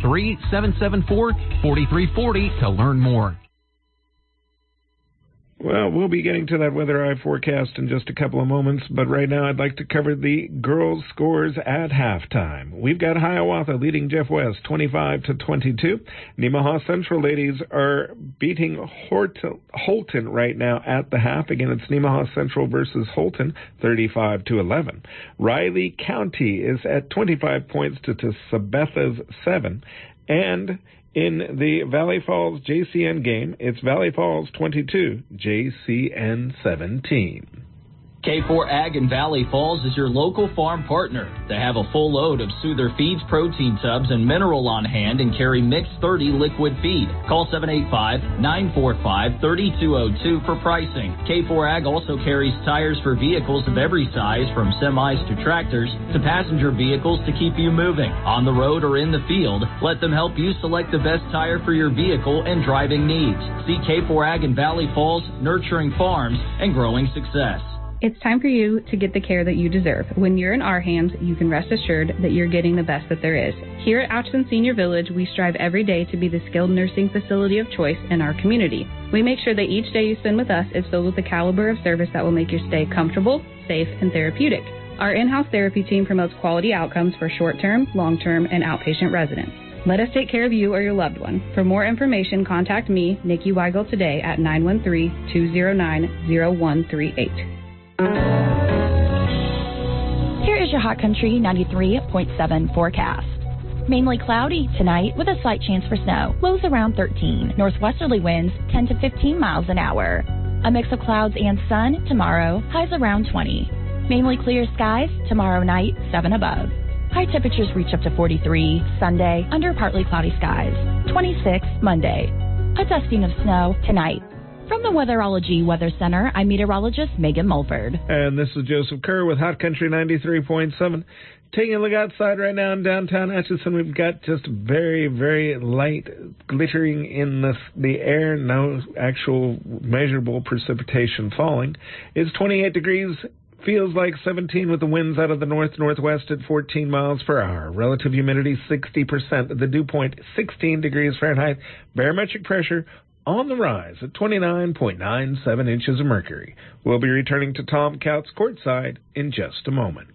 [SPEAKER 3] 913-774-4340 to learn more.
[SPEAKER 11] Well, we'll be getting to that weather eye forecast in just a couple of moments, but right now I'd like to cover the girls' scores at halftime. We've got Hiawatha leading Jeff West 25-22. Nemaha Central ladies are beating Holton right now at the half. Again, it's Nemaha Central versus Holton, 35-11. Riley County is at 25 points to Sabetha's 7, and in the Valley Falls JCN game, it's Valley Falls 22, JCN 17.
[SPEAKER 14] K4 Ag in Valley Falls is your local farm partner. They have a full load of Soother Feeds protein tubs and mineral on hand and carry Mix 30 liquid feed. Call 785-945-3202 for pricing. K4 Ag also carries tires for vehicles of every size, from semis to tractors to passenger vehicles, to keep you moving. On the road or in the field, let them help you select the best tire for your vehicle and driving needs. See K4 Ag in Valley Falls, nurturing farms and growing success.
[SPEAKER 15] It's time for you to get the care that you deserve. When you're in our hands, you can rest assured that you're getting the best that there is. Here at Atchison Senior Village, we strive every day to be the skilled nursing facility of choice in our community. We make sure that each day you spend with us is filled with the caliber of service that will make your stay comfortable, safe, and therapeutic. Our in-house therapy team promotes quality outcomes for short-term, long-term, and outpatient residents. Let us take care of you or your loved one. For more information, contact me, Nikki Weigel, today at 913-209-0138.
[SPEAKER 16] Here is your Hot Country 93.7 forecast. Mainly cloudy tonight with a slight chance for snow. Lows around 13. Northwesterly winds 10 to 15 miles an hour. A mix of clouds and sun tomorrow. Highs around 20. Mainly clear skies tomorrow night, 7 above. High temperatures reach up to 43 Sunday under partly cloudy skies. 26 Monday. A dusting of snow tonight. From the Weatherology Weather Center, I'm meteorologist Megan Mulford.
[SPEAKER 11] And this is Joseph Kerr with Hot Country 93.7. Taking a look outside right now in downtown Atchison, we've got just very, very light glittering in the air. No actual measurable precipitation falling. It's 28 degrees. Feels like 17 with the winds out of the north-northwest at 14 miles per hour. Relative humidity 60%. The dew point 16 degrees Fahrenheit. Barometric pressure on the rise at 29.97 inches of mercury. We'll be returning to Tom Couts courtside in just a moment.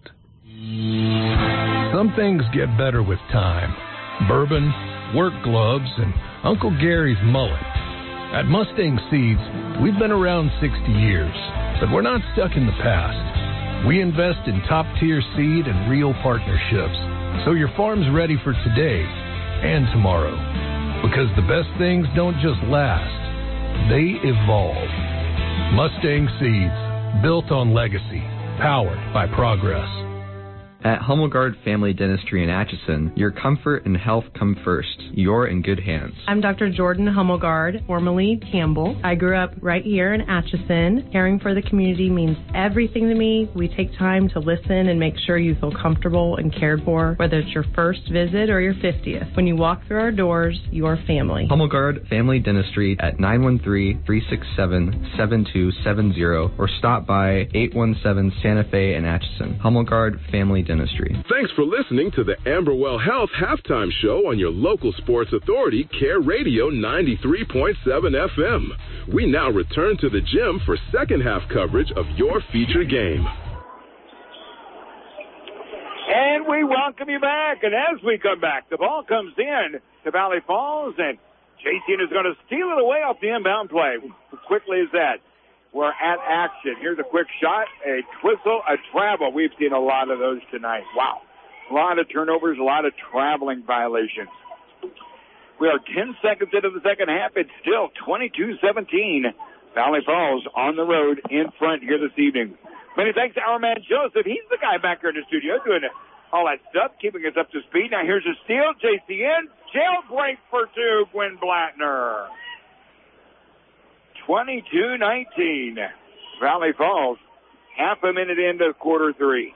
[SPEAKER 17] Some things get better with time. Bourbon, work gloves, and Uncle Gary's mullet. At Mustang Seeds, we've been around 60 years, but we're not stuck in the past. We invest in top-tier seed and real partnerships, so your farm's ready for today and tomorrow. Because the best things don't just last, they evolve. Mustang Seeds, built on legacy, powered by progress.
[SPEAKER 18] At Hummelgard Family Dentistry in Atchison, your comfort and health come first. You're in good hands.
[SPEAKER 19] I'm Dr. Jordan Hummelgard, formerly Campbell. I grew up right here in Atchison. Caring for the community means everything to me. We take time to listen and make sure you feel comfortable and cared for, whether it's your first visit or your 50th. When you walk through our doors, you're family.
[SPEAKER 18] Hummelgard Family Dentistry at 913-367-7270 or stop by 817 Santa Fe in Atchison. Hummelgard Family Dentistry.
[SPEAKER 1] Thanks for listening to the Amberwell Health Halftime Show on your local sports authority, Care Radio 93.7 FM. We now return to the gym for second half coverage of your feature game.
[SPEAKER 5] And we welcome you back. And as we come back, the ball comes in to Valley Falls, and JCN is going to steal it away off the inbound play. As quickly as that, we're at action. Here's a quick shot, a whistle, a travel. We've seen a lot of those tonight. Wow. A lot of turnovers, a lot of traveling violations. We are 10 seconds into the second half. It's still 22-17. Valley Falls on the road in front here this evening. Many thanks to our man Joseph. He's the guy back here in the studio doing all that stuff, keeping us up to speed. Now here's a steal. JCN, jailbreak for two, Gwen Blattner. 22-19. Valley Falls, half a minute into quarter three.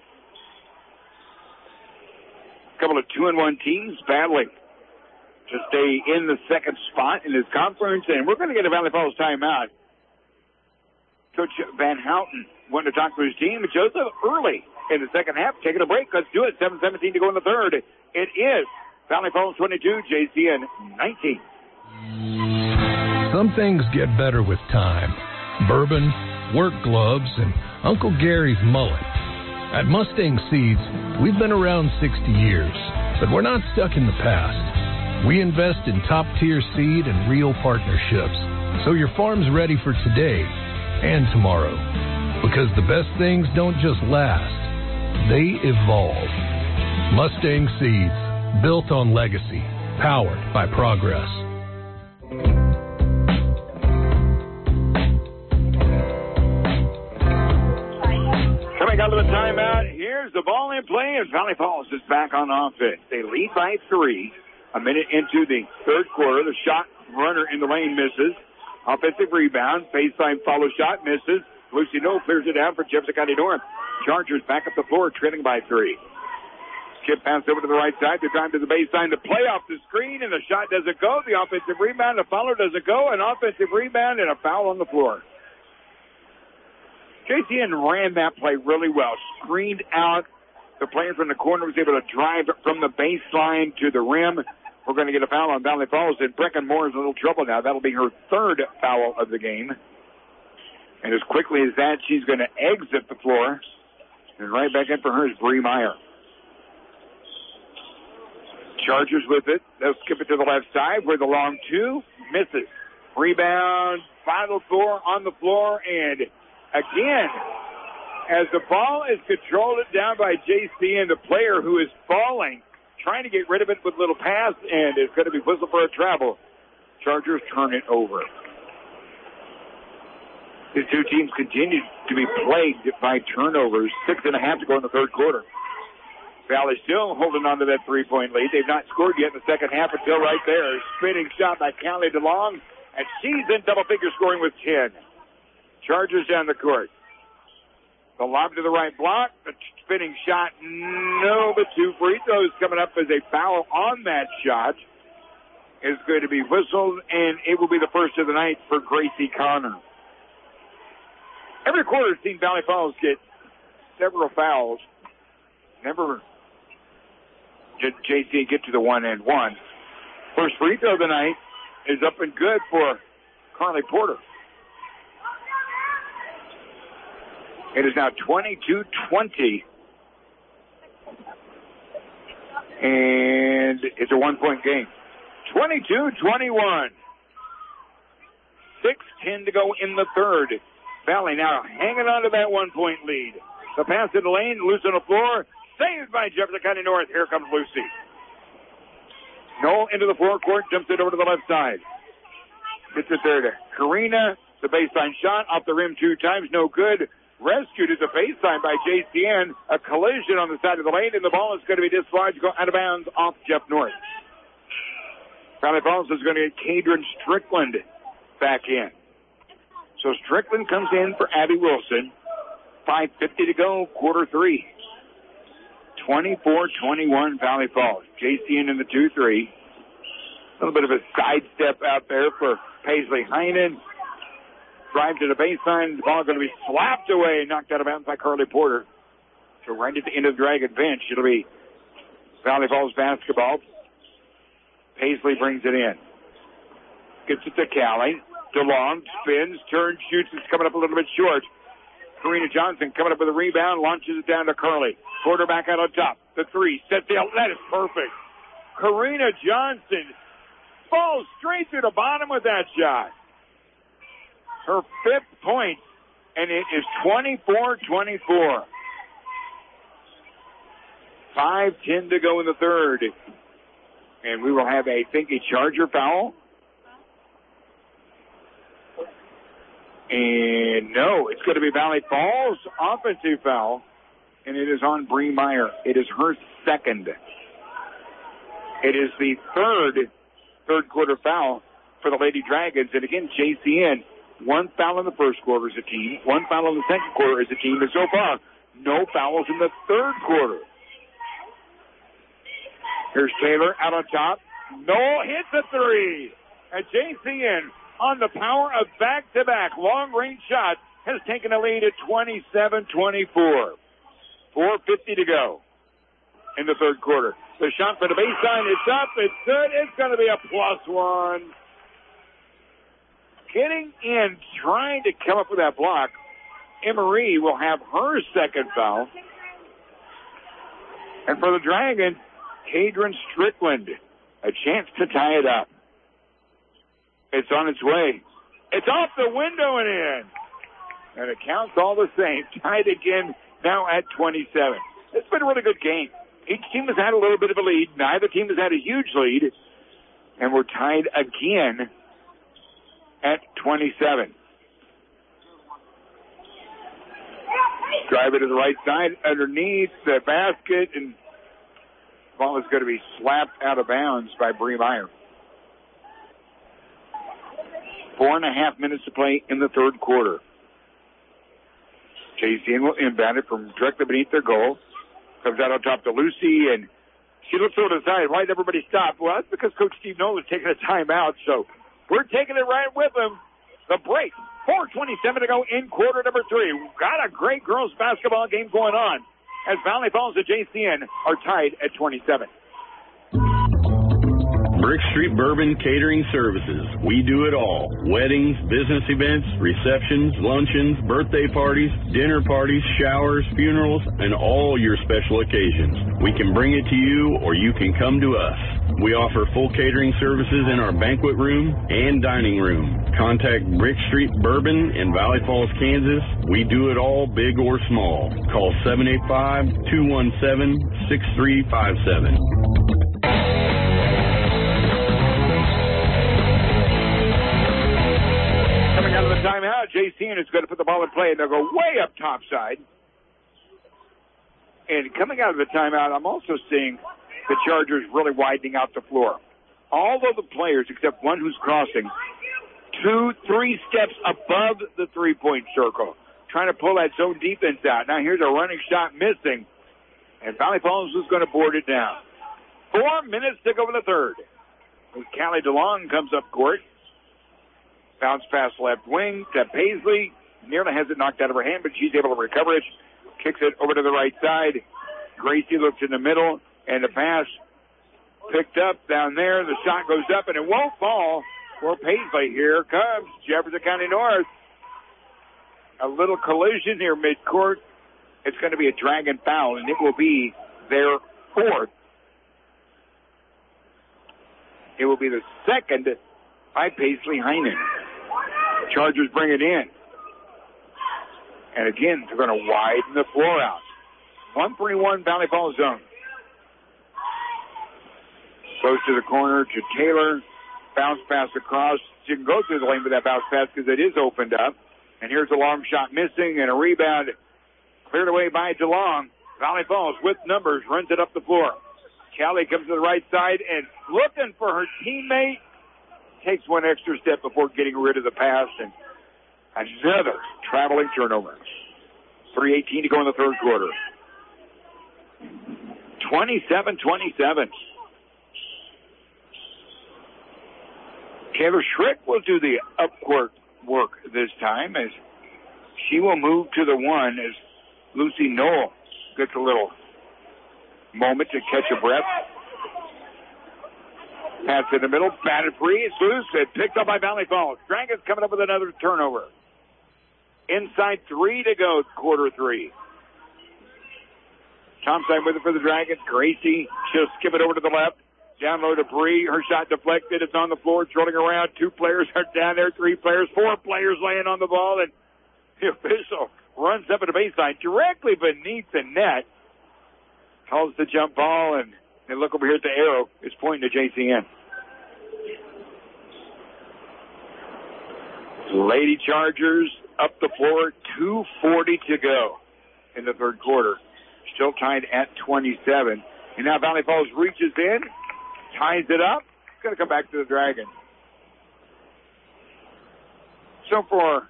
[SPEAKER 5] A couple of 2-1 teams battling to stay in the second spot in this conference, and we're going to get a Valley Falls timeout. Coach Van Houten wanted to talk to his team. Joseph early in the second half, taking a break. Let's do it. 7:17 to go in the third. It is Valley Falls 22, JCN 19.
[SPEAKER 17] Some things get better with time. Bourbon, work gloves, and Uncle Gary's mullet. At Mustang Seeds, we've been around 60 years, but we're not stuck in the past. We invest in top-tier seed and real partnerships, so your farm's ready for today and tomorrow. Because the best things don't just last, they evolve. Mustang Seeds, built on legacy, powered by progress.
[SPEAKER 5] Coming out of the timeout, here's the ball in play, and Valley Falls is back on offense. They lead by 3. A minute into the third quarter, the shot runner in the lane misses. Offensive rebound, baseline follow shot misses. Lucy Noel clears it down for Jefferson County North. Chargers back up the floor, trailing by 3. Skip pass over to the right side. They're driving to the baseline to play off the screen, and the shot doesn't go. The offensive rebound, the follow doesn't go. An offensive rebound and a foul on the floor. JCN ran that play really well. Screened out. The player from the corner was able to drive from the baseline to the rim. We're going to get a foul on Valley Falls, and Brecken Moore is in a little trouble now. That'll be her third foul of the game. And as quickly as that, she's going to exit the floor. And right back in for her is Bree Meyer. Chargers with it. They'll skip it to the left side where the long two misses. Rebound, final four on the floor, and again, as the ball is controlled down by JCN, the player who is falling, trying to get rid of it with a little pass, and it's going to be whistled for a travel. Chargers turn it over. The two teams continue to be plagued by turnovers. 6.5 to go in the third quarter. Valley still holding on to that three-point lead. They've not scored yet in the second half until right there. Spinning shot by Callie DeLong, and she's in double-figure scoring with 10. Chargers down the court. The lob to the right block. The spinning shot, no, but 2 free throws coming up as a foul on that shot is going to be whistled, and it will be the first of the night for Gracie Connor. Every quarter has seen Valley Falls get several fouls. Never did JC get to the 1-and-1. First free throw of the night is up and good for Carly Porter. It is now 22-20. And it's a 1-point game. 22-21. 6:10 to go in the third. Valley now hanging on to that 1-point lead. The pass in the lane, loose on the floor. Saved by Jefferson County North. Here comes Lucy. Noel into the forecourt, jumps it over to the left side. Gets it there to Karina. The baseline shot off the rim 2 times, no good. rescued at the baseline by JCN. A collision on the side of the lane, and the ball is going to be dislodged, go out of bounds off Jeff North. Valley Falls is going to get Cadron Strickland back in. So Strickland comes in for Abby Wilson. 5:50 to go, quarter three. 24-21 Valley Falls. JCN in the 2-3. A little bit of a sidestep out there for Paisley Heinen. Drive to the baseline. The ball going to be slapped away, knocked out of bounds by Carly Porter. So right at the end of the Dragon bench, it'll be Valley Falls basketball. Paisley brings it in. Gets it to Callie. DeLong spins, turns, shoots. It's coming up a little bit short. Karina Johnson coming up with a rebound, launches it down to Curley. Quarterback out on top. The three, set the out. That is perfect. Karina Johnson falls straight to the bottom with that shot. Her 5th point, and it is 24-24. 5:10 to go in the third. And we will have, I think, a Charger foul. And no, it's going to be Valley Falls offensive foul. And it is on Bree Meyer. It is her second. It is the third quarter foul for the Lady Dragons. And again, JCN, 1 foul in the first quarter as a team, 1 foul in the second quarter as a team. And so far, no fouls in the third quarter. Here's Taylor out on top. Noel hits a three. And JCN, on the power of back-to-back long-range shots, has taken a lead at 27-24. 4:50 to go in the third quarter. The shot for the baseline, it's up, it's good, it's going to be a +1. Getting in, trying to come up with that block, Emery will have her second foul. And for the Dragons, Cadron Strickland, a chance to tie it up. It's on its way. It's off the window and in. And it counts all the same. Tied again, now at 27. It's been a really good game. Each team has had a little bit of a lead. Neither team has had a huge lead. And we're tied again at 27. Drive it to the right side, underneath the basket, and the ball is going to be slapped out of bounds by Bree Meyer. 4.5 minutes to play in the third quarter. JCN will inbound it from directly beneath their goal. Comes out on top to Lucy, and she looks over to the side. Why did everybody stop? Well, that's because Coach Steve Nolan is taking a timeout, so we're taking it right with him. The break. 4:27 to go in quarter number 3. We've got a great girls basketball game going on as Valley Falls and JCN are tied at 27.
[SPEAKER 20] Brick Street Bourbon Catering Services. We do it all. Weddings, business events, receptions, luncheons, birthday parties, dinner parties, showers, funerals, and all your special occasions. We can bring it to you or you can come to us. We offer full catering services in our banquet room and dining room. Contact Brick Street Bourbon in Valley Falls, Kansas. We do it all, big or small. Call 785-217-6357.
[SPEAKER 5] Coming out of the timeout, JCN is going to put the ball in play, and they'll go way up topside. And coming out of the timeout, I'm also seeing the Chargers really widening out the floor. All of the players, except one who's crossing, 2-3 steps above the three-point circle, trying to pull that zone defense out. Now here's a running shot missing, and Valley Falls is going to board it down. 4 minutes to go in the third. Callie DeLong comes up court. Bounce pass left wing to Paisley. Nearly has it knocked out of her hand, but she's able to recover it. Kicks it over to the right side. Gracie looks in the middle, and the pass picked up down there. The shot goes up, and it won't fall for Paisley. Here comes Jefferson County North. A little collision here midcourt. It's going to be a Dragon foul, and it will be their fourth. It will be the second by Paisley Heinen. Chargers bring it in. And again, they're going to widen the floor out. 131 Valley Falls zone. Goes to the corner to Taylor. Bounce pass across. She can go through the lane with that bounce pass because it is opened up. And here's a long shot missing and a rebound cleared away by DeLong. Valley Falls with numbers, runs it up the floor. Callie comes to the right side and looking for her teammate. Takes one extra step before getting rid of the pass, and another traveling turnover. 3:18 to go in the third quarter. 27-27. Taylor Schrick will do the upcourt work this time as she will move to the one as Lucy Knoll gets a little moment to catch a breath. Pass in the middle, batted free, it's loose, and picked up by Valley Falls. Dragons coming up with another turnover. Inside 3 to go, quarter 3. Thompson with it for the Dragons. Gracie, she'll skip it over to the left. Down low to Bree. Her shot deflected. It's on the floor, trolling around. 2 players are down there, 3 players, 4 players laying on the ball, and the official runs up at the baseline directly beneath the net. Calls the jump ball, and look over here at the arrow. It's pointing to JCN. Lady Chargers up the floor, 2:40 to go in the third quarter. Still tied at 27. And now Valley Falls reaches in, ties it up. It's going to come back to the Dragons. So for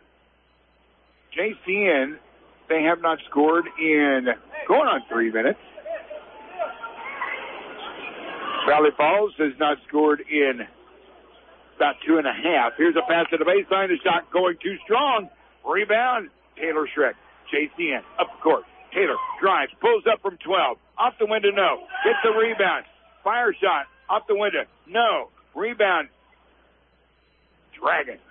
[SPEAKER 5] JCN, they have not scored in going on 3 minutes. Valley Falls has not scored in about 2.5. Here's a pass to the baseline. The shot going too strong. Rebound, Taylor Schreck. JCN up the court. Taylor drives, pulls up from 12. Off the window, no. Gets the rebound. Fire shot off the window. No. Rebound. Dragon.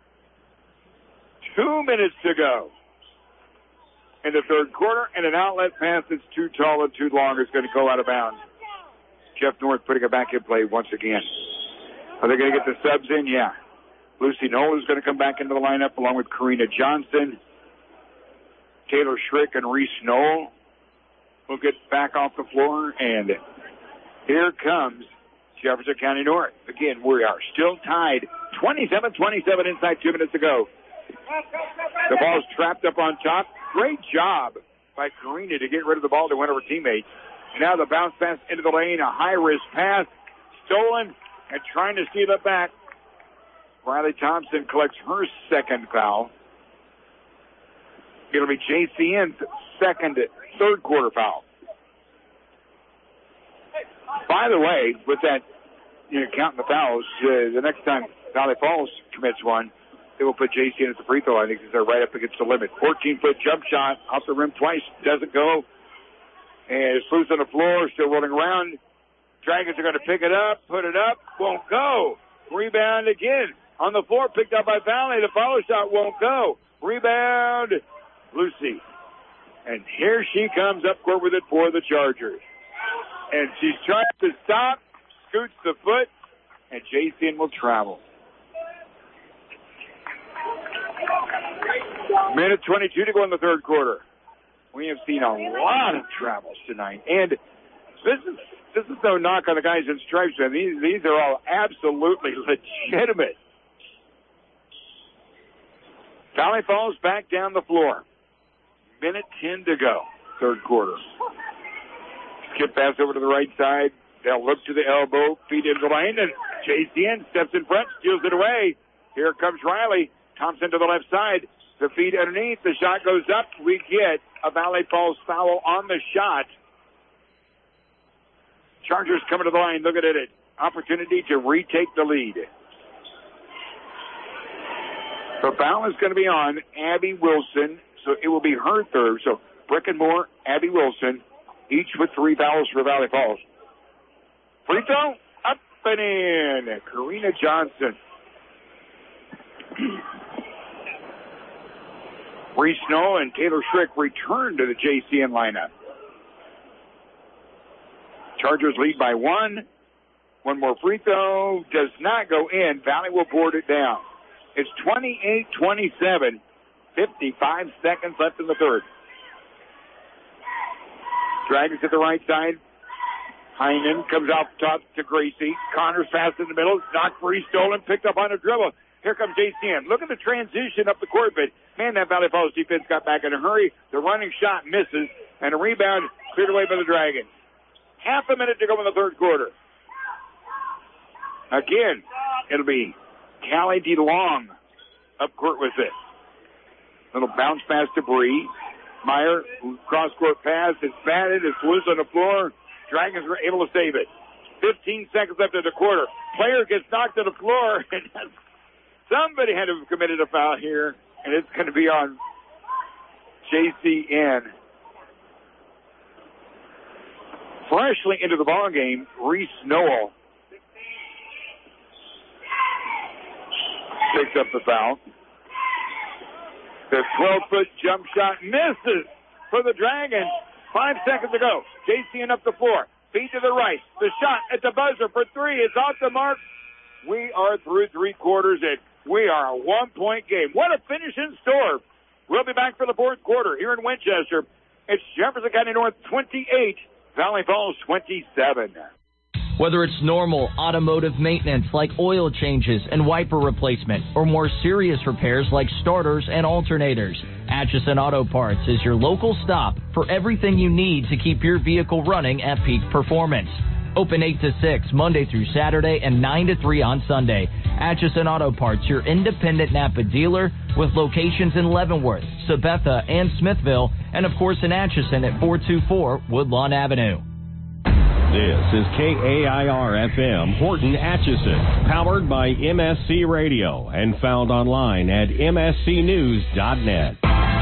[SPEAKER 5] 2 minutes to go in the third quarter, and an outlet pass that's too tall and too long is going to go out of bounds. Jeff North putting it back in play once again. Are they going to get the subs in? Yeah. Lucy Knoll is going to come back into the lineup along with Karina Johnson. Taylor Schrick and Reese Knoll will get back off the floor, and here comes Jefferson County North. Again, we are still tied 27-27 inside 2 minutes to go. The ball's trapped up on top. Great job by Karina to get rid of the ball to win over teammates. And now the bounce pass into the lane, a high-risk pass, stolen, and trying to steal it back. Riley Thompson collects her second foul. It'll be JCN's third quarter foul. By the way, with that, counting the fouls, the next time Valley Falls commits one, they will put JCN at the free throw line because they're right up against the limit. 14-foot jump shot off the rim twice, doesn't go. And it's loose on the floor, still rolling around. Dragons are going to pick it up, put it up, won't go. Rebound again on the floor, picked up by Valley. The follow shot won't go. Rebound, Lucy. And here she comes up court with it for the Chargers. And she's trying to stop, scoots the foot, and JCN will travel. Minute 22 to go in the third quarter. We have seen a lot of travels tonight. And this is no knock on the guys in stripes. And these are all absolutely legitimate. Valley Falls back down the floor. Minute 10 to go, third quarter. Skip pass over to the right side. They'll look to the elbow, feed into the lane, and JCN steps in front, steals it away. Here comes Riley. Thompson to the left side. The feed underneath. The shot goes up. We get a Valley Falls foul on the shot. Chargers coming to the line. Look at it. Opportunity to retake the lead. The foul is going to be on Abby Wilson, so it will be her third. So Breckenmore, Abby Wilson, each with 3 fouls for Valley Falls. Free throw, up and in. Karina Johnson. Reese Snow and Taylor Schrick return to the JCN lineup. Chargers lead by 1. One more free throw does not go in. Valley will board it down. It's 28-27. 55 seconds left in the third. Dragons at the right side. Heinen comes off top to Gracie. Connors pass in the middle. Knocked free, stolen, picked up on a dribble. Here comes JCN. Look at the transition up the court, but man, that Valley Falls defense got back in a hurry. The running shot misses, and a rebound cleared away by the Dragons. Half a minute to go in the third quarter. Again, it'll be Callie DeLong up court with it. Little bounce pass to Bree. Meyer, cross-court pass. It's batted. It's loose on the floor. Dragons were able to save it. 15 seconds left in the quarter. Player gets knocked to the floor, and somebody had to have committed a foul here, and it's going to be on JCN. Freshly into the ball game, Reese Noel picks up the foul. The 12-foot jump shot misses for the Dragons. 5 seconds to go. JCN up the floor. Feed to the right. The shot at the buzzer for three is off the mark. We are through three quarters, and we are a one-point game. What a finish in store. We'll be back for the fourth quarter here in Winchester. It's Jefferson County North 28, Valley Falls 27.
[SPEAKER 14] Whether it's normal automotive maintenance like oil changes and wiper replacement, or more serious repairs like starters and alternators, Atchison Auto Parts is your local stop for everything you need to keep your vehicle running at peak performance. Open 8 to 6 Monday through Saturday and 9 to 3 on Sunday. Atchison Auto Parts, your independent Napa dealer with locations in Leavenworth, Sabetha, and Smithville, and of course in Atchison at 424 Woodlawn Avenue.
[SPEAKER 21] This is KAIR-FM Horton Atchison, powered by MSC Radio and found online at mscnews.net.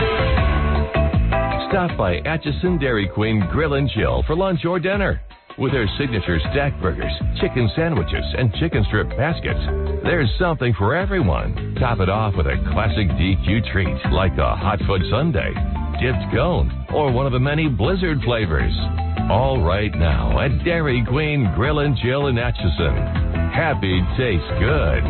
[SPEAKER 8] Stop by Atchison Dairy Queen Grill and Chill for lunch or dinner. With their signature stack burgers, chicken sandwiches, and chicken strip baskets, there's something for everyone. Top it off with a classic DQ treat like a hot foot sundae, dipped cone, or one of the many Blizzard flavors. All right now at Dairy Queen Grill and Chill in Atchison. Happy tastes good.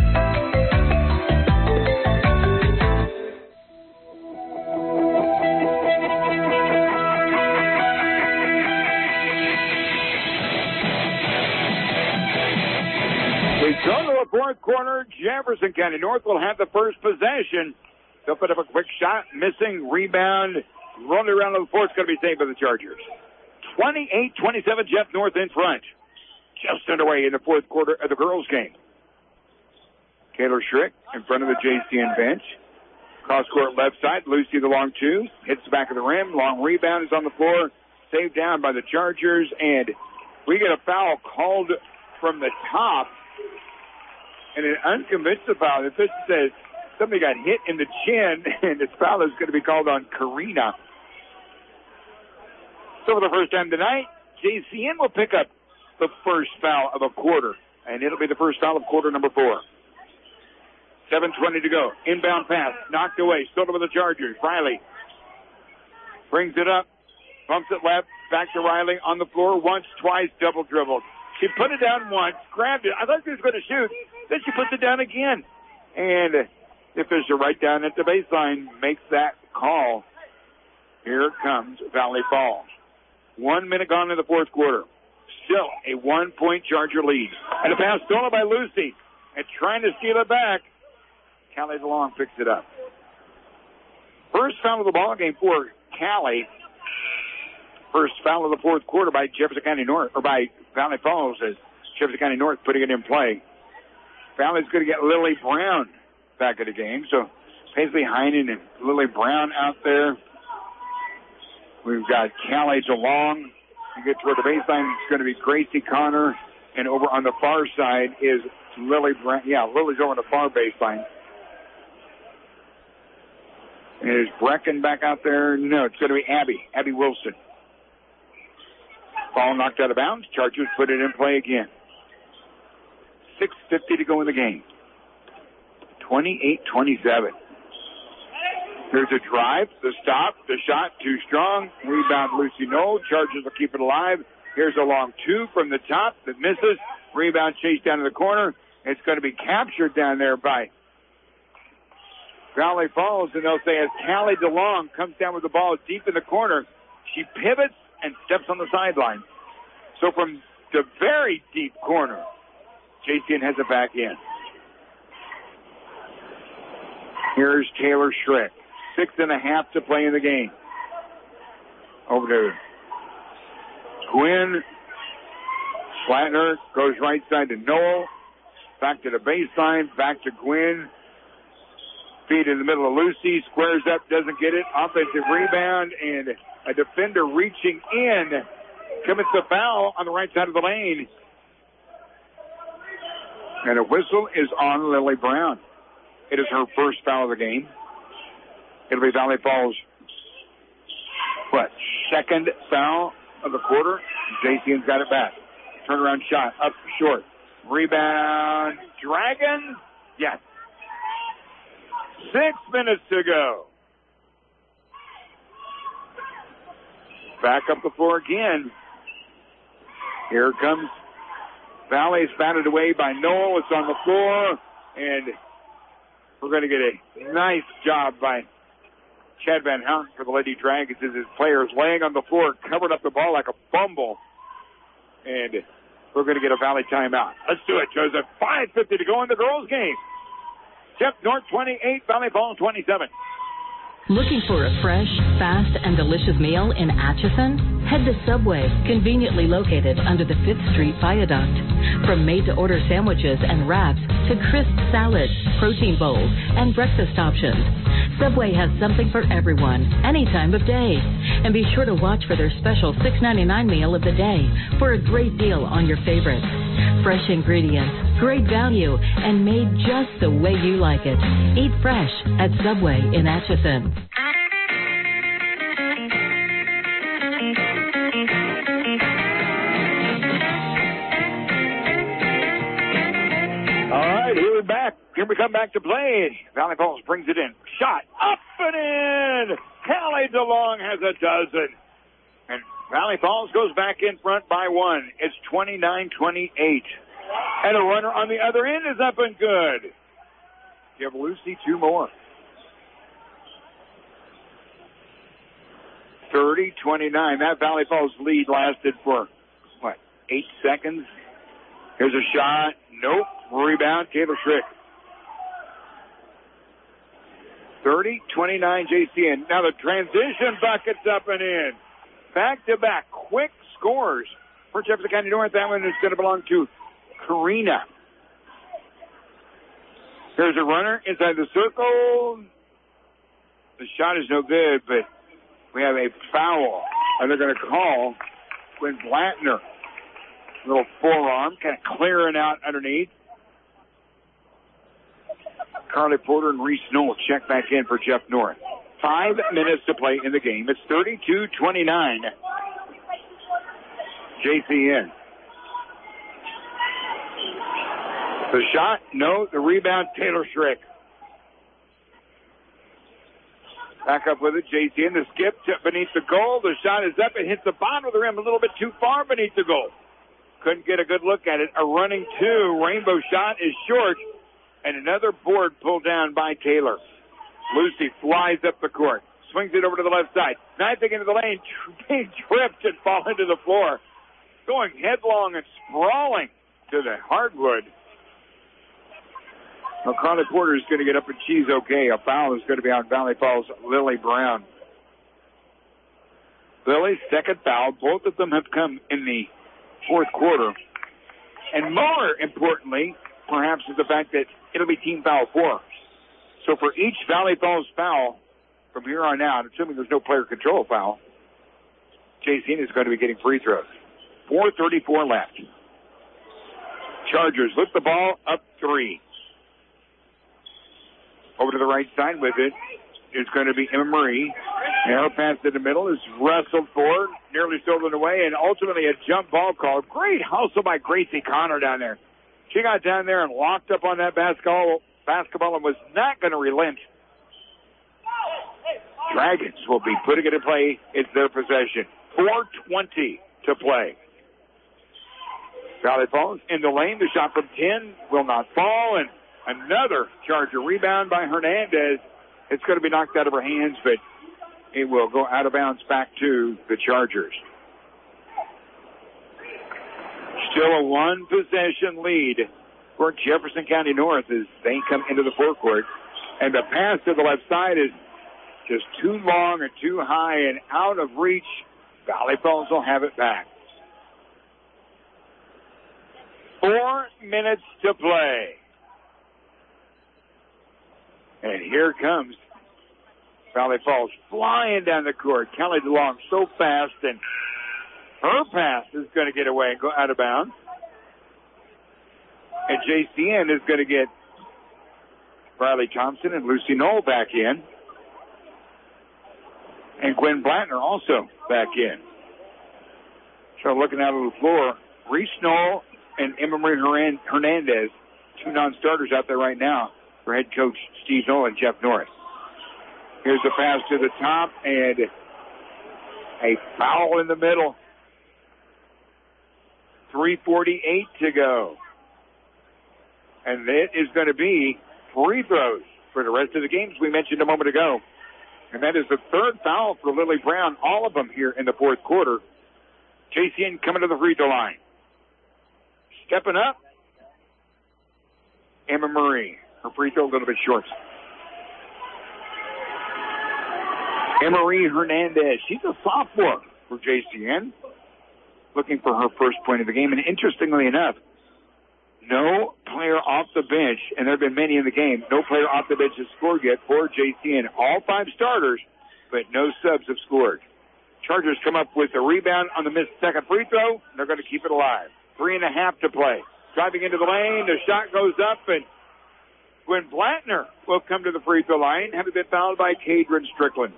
[SPEAKER 5] We go to the fourth quarter. Jefferson County North will have the first possession. They'll put up a quick shot, missing, rebound, rolling around to the floor. It's going to be saved by the Chargers. 28-27, Jeff North in front. Just underway in the fourth quarter of the girls' game. Kayla Schrick in front of the JCN bench. Cross-court left side, Lucy the long two. Hits the back of the rim. Long rebound is on the floor. Saved down by the Chargers. And we get a foul called from the top. And an unconventional foul. The official says somebody got hit in the chin. And this foul is going to be called on Karina. So for the first time tonight, JCN will pick up the first foul of a quarter, and it'll be the first foul of quarter number 4. 7:20 to go. Inbound pass, knocked away, still over the Chargers. Riley brings it up, bumps it left, back to Riley on the floor, once, twice, double dribbled. She put it down once, grabbed it. I thought she was going to shoot. Then she puts it down again. And the official right down at the baseline makes that call. Here comes Valley Falls. 1 minute gone in the fourth quarter. Still a 1-point Charger lead. And a pass stolen by Lucy. And trying to steal it back. Callie DeLong picks it up. First foul of the ball game for Callie. First foul of the fourth quarter by Jefferson County North, or by Valley Falls, as Jefferson County North putting it in play. Valley's going to get Lily Brown back in the game. So Paisley Heinen and Lily Brown out there. We've got Callie DeLong. You get toward the baseline, it's going to be Gracie Connor. And over on the far side is Lily Brown. Yeah, Lily's over on the far baseline. And is Brecken back out there? No, it's going to be Abby Wilson. Ball knocked out of bounds. Chargers put it in play again. 6:50 to go in the game. 28-27. There's a drive, the stop, the shot, too strong. Rebound, Lucy Knoll. Chargers will keep it alive. Here's a long two from the top that misses. Rebound chased down to the corner. It's going to be captured down there by Valley Falls, and they'll say as Callie DeLong comes down with the ball deep in the corner, she pivots and steps on the sideline. So from the very deep corner, JCN has it back in. Here's Taylor Schrick. 6.5 to play in the game. Over to Gwynn. Flatner goes right side to Noel. Back to the baseline. Back to Gwynn. Feed in the middle of Lucy. Squares up. Doesn't get it. Offensive rebound. And a defender reaching in. Commits a foul on the right side of the lane. And a whistle is on Lily Brown. It is her first foul of the game. It'll be Valley Falls' second foul of the quarter. JCN's got it back. Turnaround shot up short. Rebound. Dragons? Yes. 6 minutes to go. Back up the floor again. Here comes Valley. Is batted away by Noel. It's on the floor. And we're going to get a nice job by Chad Van Houten for the Lady Dragons as his players laying on the floor, covered up the ball like a fumble. And we're going to get a Valley timeout. Let's do it, Joseph. 5:50 to go in the girls' game. Jeff North 28, Valley Falls 27.
[SPEAKER 2] Looking for a fresh, fast, and delicious meal in Atchison? Head to Subway, conveniently located under the 5th Street Viaduct. From made-to-order sandwiches and wraps to crisp salads, protein bowls, and breakfast options, Subway has something for everyone, any time of day. And be sure to watch for their special $6.99 meal of the day for a great deal on your favorites. Fresh ingredients, great value, and made just the way you like it. Eat fresh at Subway in Atchison.
[SPEAKER 5] All right, here we're back. Here we come back to play. Valley Falls brings it in. Shot up and in. Callie DeLong has a dozen. And Valley Falls goes back in front by 1. It's 29-28. And a runner on the other end is up and good. Give Lucy 2 more. 30-29. That Valley Falls lead lasted for, 8 seconds? Here's a shot. Nope. Rebound, Taylor Schrick. 30-29 JCN. Now the transition bucket's up and in. Back-to-back quick scores for Jefferson County North. That one is going to belong to Karina. There's a runner inside the circle. The shot is no good, but we have a foul. And they're going to call Quinn Blattner. Little forearm, kind of clearing out underneath. Carly Porter and Reese Knoll check back in for Jeff North. 5 minutes to play in the game. It's 32-29. JCN. The shot, no. The rebound, Taylor Schrick. Back up with it, JCN. The skip beneath the goal. The shot is up. It hits the bottom of the rim a little bit too far beneath the goal. Couldn't get a good look at it. A running 2. Rainbow shot is short. And another board pulled down by Taylor. Lucy flies up the court. Swings it over to the left side. Knifing into the lane. Being tripped and fall into the floor. Going headlong and sprawling to the hardwood. Well, Carly Porter is going to get up and she's okay. A foul is going to be on Valley Falls' Lily Brown. Lily's second foul. Both of them have come in the fourth quarter. And more importantly, perhaps, is the fact that it'll be team foul 4. So for each Valley Falls foul from here on out, assuming there's no player control foul, JCN is going to be getting free throws. 4:34 left. Chargers lift the ball up 3. Over to the right side with it is going to be Emma Marie. Narrow pass in the middle is wrestled forward, nearly stolen away, and ultimately a jump ball called. Great hustle by Gracie Connor down there. She got down there and locked up on that basketball and was not going to relent. Dragons will be putting it in play. It's their possession. 4:20 to play. Valley Falls in the lane. The shot from 10 will not fall. And another Charger rebound by Hernandez. It's going to be knocked out of her hands, but it will go out of bounds back to the Chargers. Still a 1-possession lead for Jefferson County North as they come into the forecourt. And the pass to the left side is just too long and too high and out of reach. Valley Falls will have it back. 4 minutes to play. And here comes Valley Falls flying down the court. Kelly DeLong so fast, and her pass is going to get away and go out of bounds. And JCN is going to get Riley Thompson and Lucy Knoll back in. And Gwen Blattner also back in. So looking out on the floor, Reese Knoll and Emma Marie Hernandez, two non-starters out there right now for head coach Steve Knoll and Jeff Norris. Here's the pass to the top, and a foul in the middle. 3:48 to go. And it is going to be free throws for the rest of the games we mentioned a moment ago. And that is the third foul for Lily Brown, all of them here in the fourth quarter. JCN coming to the free throw line. Stepping up, Emma Marie. Her free throw a little bit short. Emma Marie Hernandez, she's a sophomore for JCN. Looking for her first point of the game. And interestingly enough, no player off the bench, and there have been many in the game, no player off the bench has scored yet for JCN. All five starters, but no subs have scored. Chargers come up with a rebound on the missed second free throw, and they're going to keep it alive. 3.5 to play. Driving into the lane, the shot goes up, and Gwen Blattner will come to the free throw line, having been fouled by Kadrin Strickland.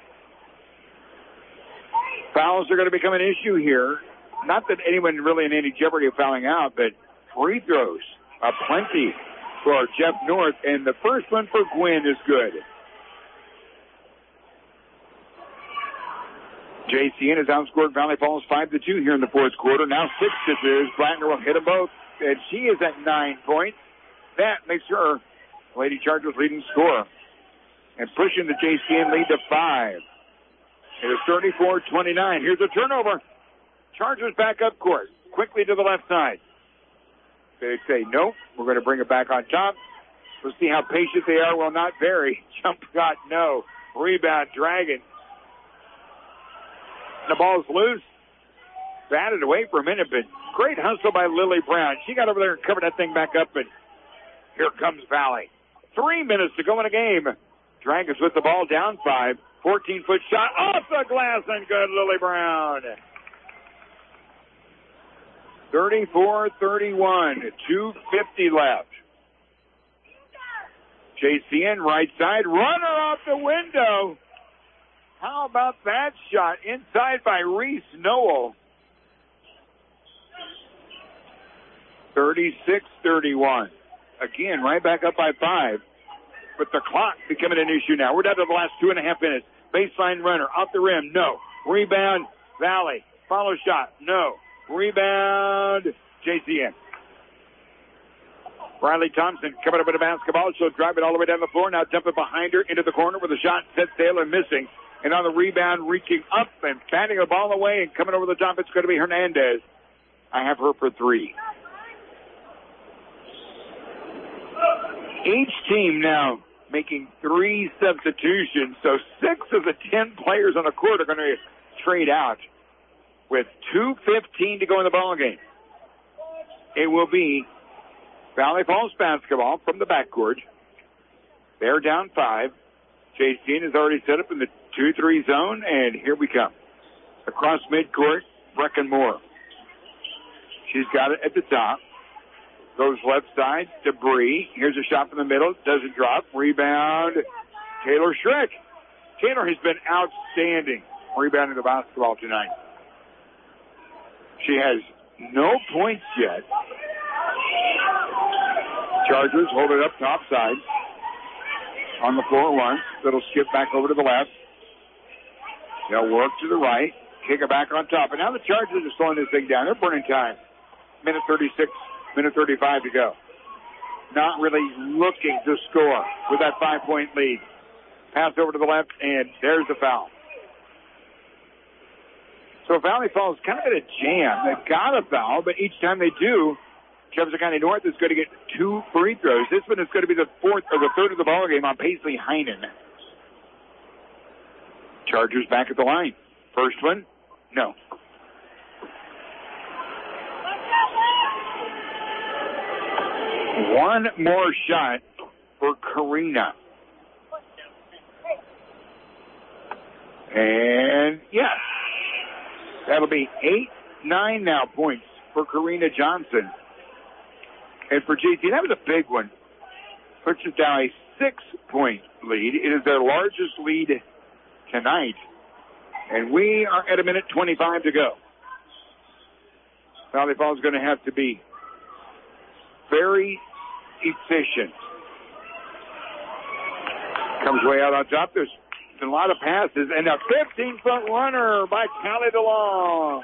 [SPEAKER 5] Fouls are going to become an issue here. Not that anyone really in any jeopardy of fouling out, but free throws are plenty for Jeff North, and the first one for Gwen is good. JCN has outscored Valley Falls 5-2 here in the fourth quarter. Now 6-2. Blattner will hit them both, and she is at 9 points. That makes her Lady Chargers leading scorer and pushing the JCN lead to 5. It is 34-29. Here's a turnover. Chargers back up court, quickly to the left side. They say, nope, we're going to bring it back on top. We'll see how patient they are. Well, not very. Jump shot, no. Rebound, Dragon. The ball's loose. Batted away for a minute, but great hustle by Lily Brown. She got over there and covered that thing back up, and here comes Valley. 3 minutes to go in a game. Dragons with the ball down 5. 14-foot shot off the glass, and good, Lily Brown. 34-31, 2:50 left. JCN right side, runner off the window. How about that shot? Inside by Reese Noel. 36-31. Again, right back up by 5. But the clock becoming an issue now. We're down to the last 2.5 minutes. Baseline runner, off the rim, no. Rebound, Valley. Follow shot, no. Rebound, JCN. Riley Thompson coming up with a basketball. She'll drive it all the way down the floor. Now dump it behind her into the corner with a shot. Set Taylor missing. And on the rebound, reaching up and batting the ball away and coming over the top, it's going to be Hernandez. I have her for 3. Each team now making 3 substitutions. So 6 of the 10 players on the court are going to trade out. With 2:15 to go in the ball game, it will be Valley Falls basketball from the backcourt. They're down 5. JCN is already set up in the 2-3 zone, and here we come. Across midcourt, Brecken Moore. She's got it at the top. Goes left side to Bree. Here's a shot from the middle. Doesn't drop. Rebound, Taylor Schreck. Taylor has been outstanding rebounding the basketball tonight. She has no points yet. Chargers hold it up top side. On the floor once. It'll skip back over to the left. They'll work to the right. Kick it back on top. And now the Chargers are slowing this thing down. They're burning time. Minute 36, minute 35 to go. Not really looking to score with that 5-point lead. Pass over to the left, and there's the foul. So Valley Falls kind of at a jam. They've got a foul, but each time they do, Jefferson County North is going to get 2 free throws. This one is going to be the third of the ball game on Paisley Heinen. Chargers back at the line. First one, no. One more shot for Karina. And yes, that'll be 8-9 now points for Karina Johnson. And for JC, that was a big one. Puts it down a 6-point lead. It is their largest lead tonight. And we are at 1:25 to go. Valley Falls is going to have to be very efficient. Comes way out on top. There's a lot of passes. And a 15-foot runner by Callie DeLong.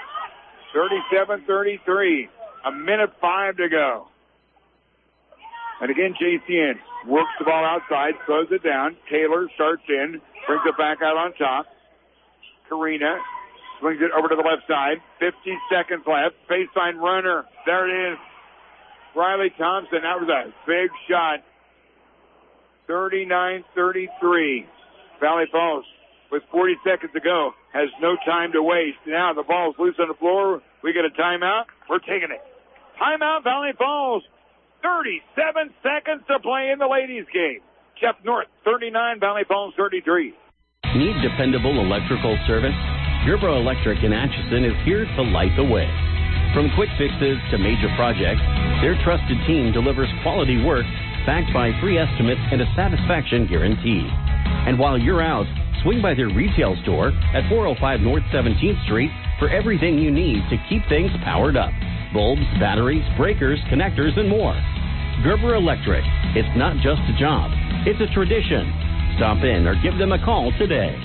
[SPEAKER 5] 37-33. 1:05 to go. And again, JCN works the ball outside, throws it down. Taylor starts in, brings it back out on top. Karina swings it over to the left side. 50 seconds left. Baseline runner. There it is. Riley Thompson. That was a big shot. 39-33. Valley Falls, with 40 seconds to go, has no time to waste. Now the ball's loose on the floor. We get a timeout. We're taking it. Timeout, Valley Falls. 37 seconds to play in the ladies' game. Jeff North, 39. Valley Falls, 33.
[SPEAKER 4] Need dependable electrical service? Gerber Electric in Atchison is here to light the way. From quick fixes to major projects, their trusted team delivers quality work backed by free estimates and a satisfaction guarantee. And while you're out, swing by their retail store at 405 North 17th Street for everything you need to keep things powered up. Bulbs, batteries, breakers, connectors, and more. Gerber Electric. It's not just a job, it's a tradition. Stop in or give them a call today.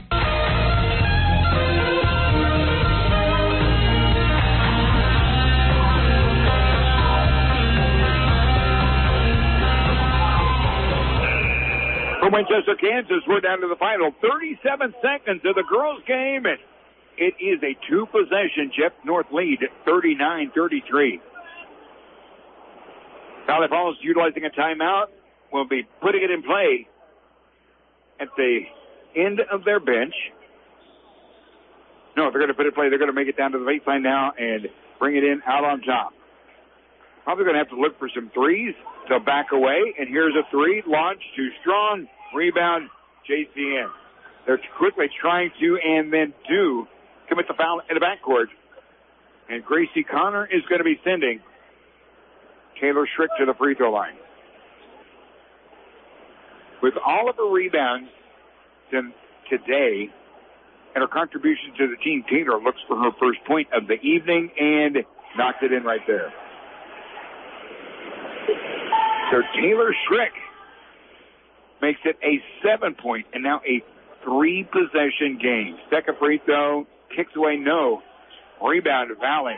[SPEAKER 5] From Winchester, Kansas, we're down to the final 37 seconds of the girls' game, and it is a 2-possession Jeff North lead, 39-33. Valley Falls utilizing a timeout will be putting it in play at the end of their bench. No, they're going to put it in play. They're going to make it down to the baseline now and bring it in out on top. Probably going to have to look for some threes to back away. And here's a three. Launch too strong. Rebound, JCN. They're quickly trying to and then do commit the foul in the backcourt. And Gracie Connor is going to be sending Taylor Schrick to the free throw line. With all of her rebounds today and her contribution to the team, Taylor looks for her first point of the evening and knocked it in right there. So Taylor Schrick makes it a 7-point and now a 3-possession game. Second free throw, kicks away, no. Rebound to Valley.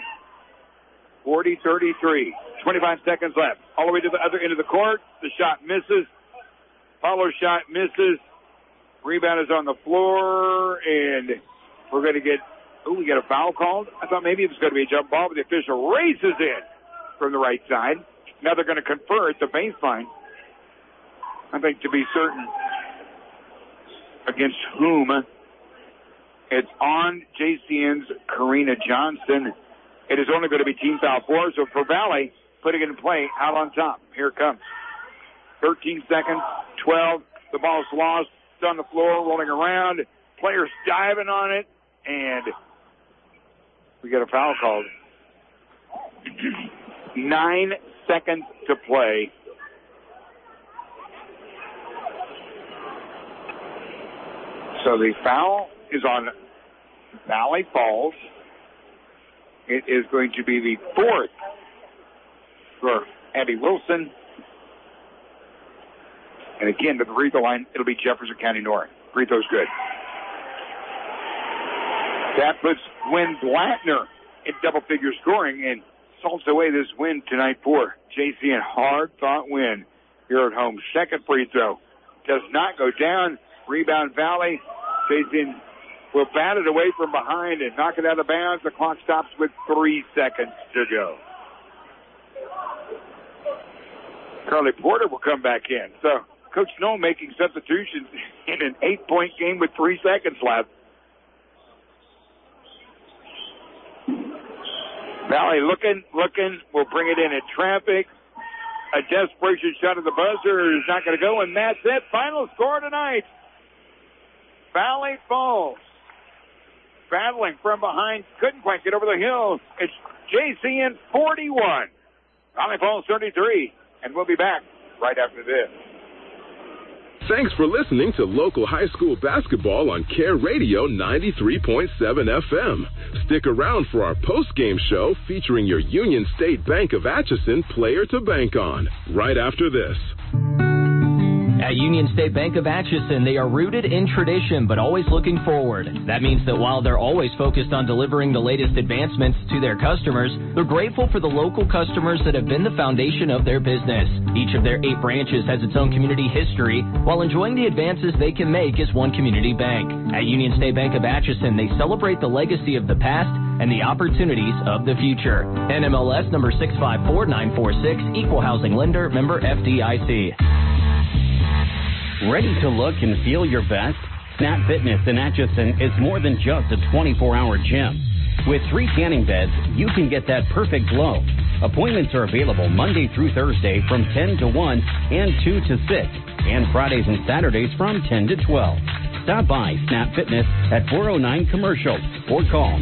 [SPEAKER 5] 40-33. 25 seconds left. All the way to the other end of the court. The shot misses. Follow shot misses. Rebound is on the floor, and we're going to get, we get a foul called. I thought maybe it was going to be a jump ball, but the official races in from the right side. Now they're going to confer at the baseline. I think to be certain against whom. It's on JCN's Karina Johnson. It is only going to be team foul 4, so for Valley, putting it in play out on top. Here it comes. 13 seconds, 12. The ball's lost. It's on the floor, rolling around. Players diving on it, and we get a foul called. 9 seconds to play. So the foul is on Valley Falls. It is going to be the 4th for Abby Wilson. And again, to the free throw line, it'll be Jefferson County North. Free throw's good. That puts Gwen Blattner in double-figure scoring and salts away this win tonight for JCN. Hard-fought win here at home. Second free throw does not go down. Rebound Valley. JCN will bat it away from behind and knock it out of bounds. The clock stops with 3 seconds to go. Carly Porter will come back in. So Coach Snow making substitutions in an 8-point game with 3 seconds left. Valley looking, will bring it in traffic. A desperation shot at the buzzer is not going to go, and that's it. Final score tonight. Valley Falls battling from behind, couldn't quite get over the hill. It's JCN 41, Valley Falls 33, and we'll be back right after this.
[SPEAKER 1] Thanks for listening to local high school basketball on Care Radio 93.7 FM. Stick around for our post-game show featuring your Union State Bank of Atchison player to bank on, right after this.
[SPEAKER 6] At Union State Bank of Atchison, they are rooted in tradition, but always looking forward. That means that while they're always focused on delivering the latest advancements to their customers, they're grateful for the local customers that have been the foundation of their business. Each of their 8 branches has its own community history, while enjoying the advances they can make as one community bank. At Union State Bank of Atchison, they celebrate the legacy of the past and the opportunities of the future. NMLS number 654946, Equal Housing Lender, member FDIC.
[SPEAKER 4] Ready to look and feel your best? Snap Fitness in Atchison is more than just a 24-hour gym. With 3 tanning beds, you can get that perfect glow. Appointments are available Monday through Thursday from 10 to 1 and 2 to 6, and Fridays and Saturdays from 10 to 12. Stop by Snap Fitness at 409 Commercial or call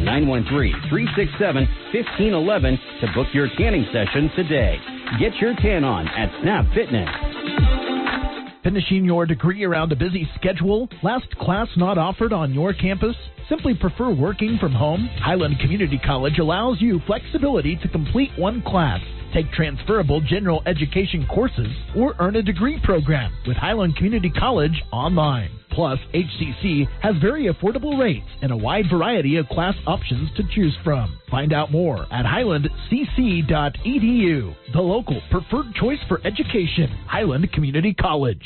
[SPEAKER 4] 913-367-1511 to book your tanning session today. Get your tan on at Snap Fitness.
[SPEAKER 22] Finishing your degree around a busy schedule? Last class not offered on your campus? Simply prefer working from home? Highland Community College allows you flexibility to complete one class, take transferable general education courses, or earn a degree program with Highland Community College online. Plus, HCC has very affordable rates and a wide variety of class options to choose from. Find out more at highlandcc.edu, the local preferred choice for education, Highland Community College.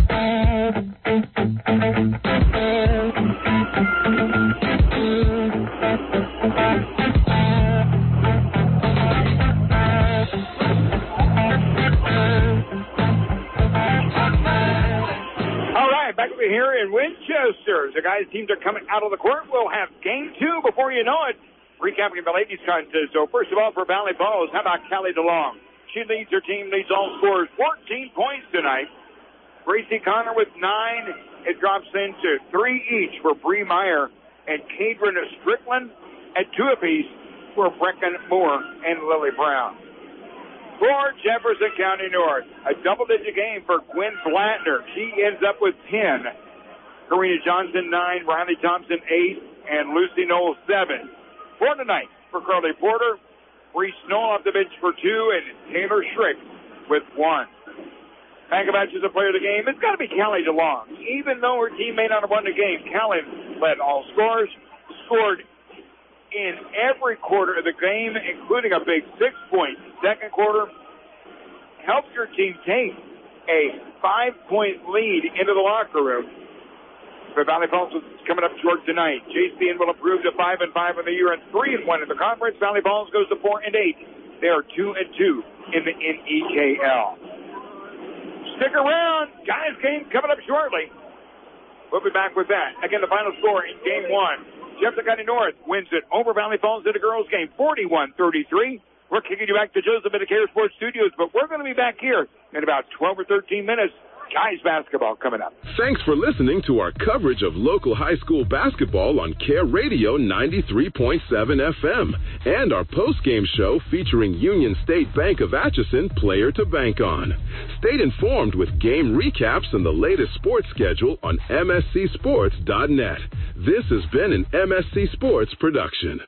[SPEAKER 5] Back over here in Winchester. The guys' teams are coming out of the court. We'll have game 2 before you know it. Recapping the ladies' contest. So first of all, for Valley Falls, how about Callie DeLong? She leads her team, leads all scores, 14 points tonight. Gracie Connor with 9. It drops into 3 each for Bree Meyer and Cadron Strickland at 2 apiece for Brecken Moore and Lily Brown. For Jefferson County North, a double-digit game for Gwen Blattner. She ends up with 10. Karina Johnson, 9. Riley Thompson, 8. And Lucy Knowles, 7. For tonight, for Carly Porter, Bree Snow off the bench for 2. And Taylor Schrick with 1. Bank of Atchison player of the game, it's got to be Callie DeLong. Even though her team may not have won the game, Callie led all scores, scored in every quarter of the game, including a big 6-point second quarter, helped your team take a 5-point lead into the locker room. For Valley Falls is coming up short tonight. JCN will improve to 5-5 in the year and 3-1 in the conference. Valley Falls goes to 4-8. They are 2-2 in the NEKL. Stick around, guys. Game coming up shortly. We'll be back with that. Again, the final score in game 1. Jefferson County North wins it over Valley Falls in the girls' game, 41-33. We're kicking you back to Joseph Medicare Sports Studios, but we're going to be back here in about 12 or 13 minutes. Guys basketball coming up.
[SPEAKER 1] Thanks for listening to our coverage of local high school basketball on Care Radio 93.7 FM and our post-game show featuring Union State Bank of Atchison player to bank on. Stay informed with game recaps and the latest sports schedule on MSCSports.net. This has been an MSC Sports production.